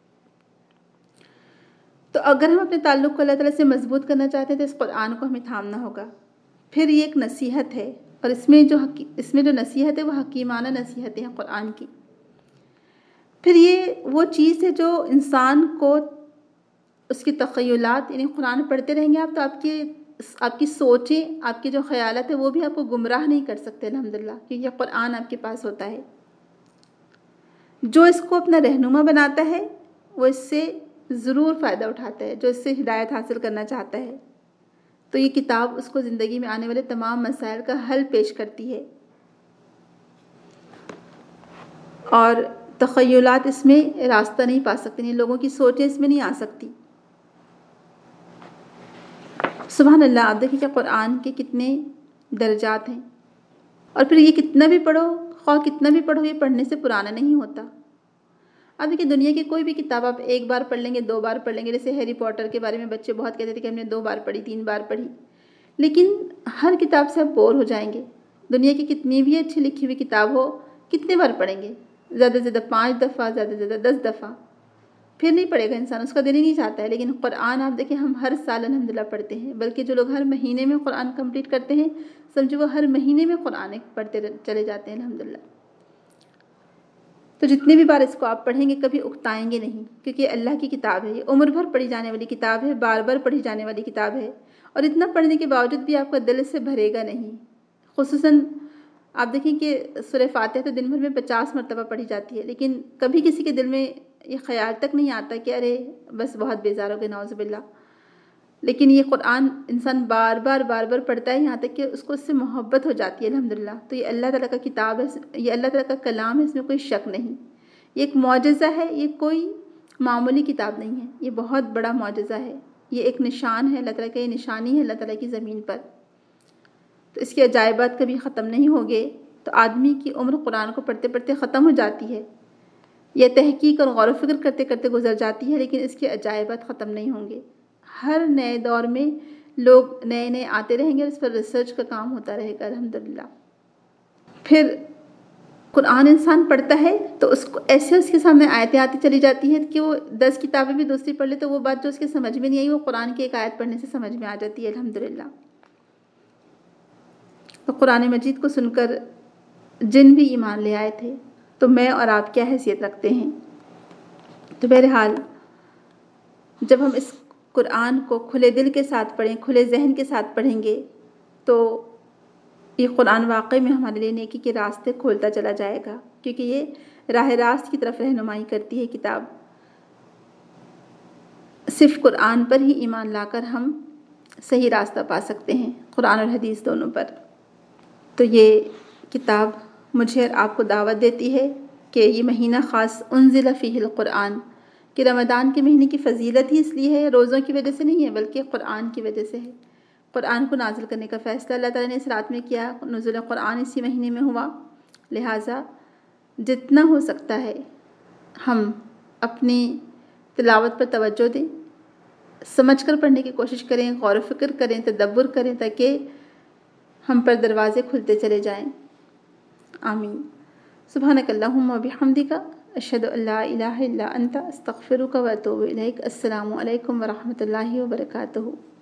تو اگر ہم اپنے تعلق کو اللہ تعالیٰ سے مضبوط کرنا چاہتے ہیں تو اس قرآن کو ہمیں تھامنا ہوگا۔ پھر یہ ایک نصیحت ہے، اور اس میں جو نصیحت ہے وہ حکیمانہ نصیحتیں ہیں قرآن کی۔ پھر یہ وہ چیز ہے جو انسان کو اس کی تخیلات، یعنی قرآن پڑھتے رہیں گے آپ تو آپ کی سوچیں، آپ کے جو خیالات ہیں وہ بھی آپ کو گمراہ نہیں کر سکتے، الحمدللہ، کیونکہ قرآن آپ کے پاس ہوتا ہے۔ جو اس کو اپنا رہنما بناتا ہے وہ اس سے ضرور فائدہ اٹھاتا ہے، جو اس سے ہدایت حاصل کرنا چاہتا ہے تو یہ کتاب اس کو زندگی میں آنے والے تمام مسائل کا حل پیش کرتی ہے، اور تخیلات اس میں راستہ نہیں پا سکتے، نہیں، لوگوں کی سوچیں اس میں نہیں آ سکتی۔ سبحان اللہ، آپ دیکھیں کہ قرآن کے کتنے درجات ہیں، اور پھر یہ کتنا بھی پڑھو، خواہ کتنا بھی پڑھو، یہ پڑھنے سے پرانا نہیں ہوتا۔ اب دیکھیں دنیا کی کوئی بھی کتاب آپ ایک بار پڑھ لیں گے، 2 بار پڑھ لیں گے، جیسے ہیری پوٹر کے بارے میں بچے بہت کہتے تھے کہ ہم نے 2 بار پڑھی، 3 بار پڑھی، لیکن ہر کتاب سے آپ بور ہو جائیں گے۔ دنیا کی کتنی بھی اچھی لکھی ہوئی کتاب ہو، کتنے بار پڑھیں گے؟ زیادہ سے زیادہ 5 دفعہ، زیادہ سے زیادہ 10 دفعہ۔ پھر نہیں پڑھے گا انسان، اس کا دل ہی نہیں چاہتا ہے. لیکن قرآن آپ دیکھیں ہم ہر سال الحمدللہ پڑھتے ہیں، بلکہ جو لوگ ہر مہینے میں قرآن کمپلیٹ کرتے ہیں سمجھو وہ ہر مہینے میں قرآن پڑھتے چلے جاتے ہیں الحمدللہ. تو جتنی بھی بار اس کو آپ پڑھیں گے کبھی اکتائیں گے نہیں، کیونکہ یہ اللہ کی کتاب ہے، یہ عمر بھر پڑھی جانے والی کتاب ہے، بار بار پڑھی جانے والی کتاب ہے. اور اتنا پڑھنے کے باوجود بھی آپ کا دل اس سے بھرے گا نہیں. خصوصاً آپ دیکھیں کہ سورہ فاتحہ تو دن بھر میں 50 مرتبہ پڑھی جاتی ہے، لیکن کبھی کسی کے دل میں یہ خیال تک نہیں آتا کہ ارے بس بہت بیزار ہو گئے نعوذ باللہ. لیکن یہ قرآن انسان بار بار پڑھتا ہے یہاں تک کہ اس کو اس سے محبت ہو جاتی ہے الحمدللہ. تو یہ اللہ تعالیٰ کا کتاب ہے، یہ اللہ تعالیٰ کا کلام ہے، اس میں کوئی شک نہیں. یہ ایک معجزہ ہے، یہ کوئی معمولی کتاب نہیں ہے، یہ بہت بڑا معجزہ ہے. یہ ایک نشان ہے اللہ تعالیٰ کا، یہ نشانی ہے اللہ تعالیٰ کی زمین پر. تو اس کے عجائبات کبھی ختم نہیں ہوگے. تو آدمی کی عمر قرآن کو پڑھتے پڑھتے ختم ہو جاتی ہے، یہ تحقیق اور غور و فکر کرتے کرتے گزر جاتی ہے، لیکن اس کے عجائبات ختم نہیں ہوں گے. ہر نئے دور میں لوگ نئے آتے رہیں گے اور اس پر ریسرچ کا کام ہوتا رہے گا الحمدللہ. پھر قرآن انسان پڑھتا ہے تو اس کو ایسے اس کے سامنے آیتیں آتی چلی جاتی ہیں کہ وہ 10 کتابیں بھی دوسری پڑھ لے تو وہ بات جو اس کے سمجھ میں نہیں آئی وہ قرآن کی ایک آیت پڑھنے سے سمجھ میں آ جاتی ہے الحمدللہ. تو قرآن مجید کو سن کر جن بھی ایمان لے آئے تھے، تو میں اور آپ کیا حیثیت رکھتے ہیں؟ تو بہرحال جب ہم اس قرآن کو کھلے دل کے ساتھ پڑھیں، کھلے ذہن کے ساتھ پڑھیں گے تو یہ قرآن واقعی میں ہمارے لیے نیکی کے راستے کھولتا چلا جائے گا، کیونکہ یہ راہ راست کی طرف رہنمائی کرتی ہے کتاب. صرف قرآن پر ہی ایمان لا کر ہم صحیح راستہ پا سکتے ہیں، قرآن اور حدیث دونوں پر. تو یہ کتاب مجھے اور آپ کو دعوت دیتی ہے کہ یہ مہینہ خاص انزل فیہ القرآن، کہ رمضان کے مہینے کی فضیلت ہی اس لیے ہے، روزوں کی وجہ سے نہیں ہے بلکہ قرآن کی وجہ سے ہے. قرآن کو نازل کرنے کا فیصلہ اللہ تعالیٰ نے اس رات میں کیا، نزول قرآن اسی مہینے میں ہوا. لہٰذا جتنا ہو سکتا ہے ہم اپنی تلاوت پر توجہ دیں، سمجھ کر پڑھنے کی کوشش کریں، غور و فکر کریں، تدبر کریں، تاکہ ہم پر دروازے کھلتے چلے جائیں. آمین. سبحانک اللہم و بحمدک، اشہد ان لا الہ الا انت، استغفرک و اتوب الیک. السلام علیکم ورحمۃ اللہ وبرکاتہ.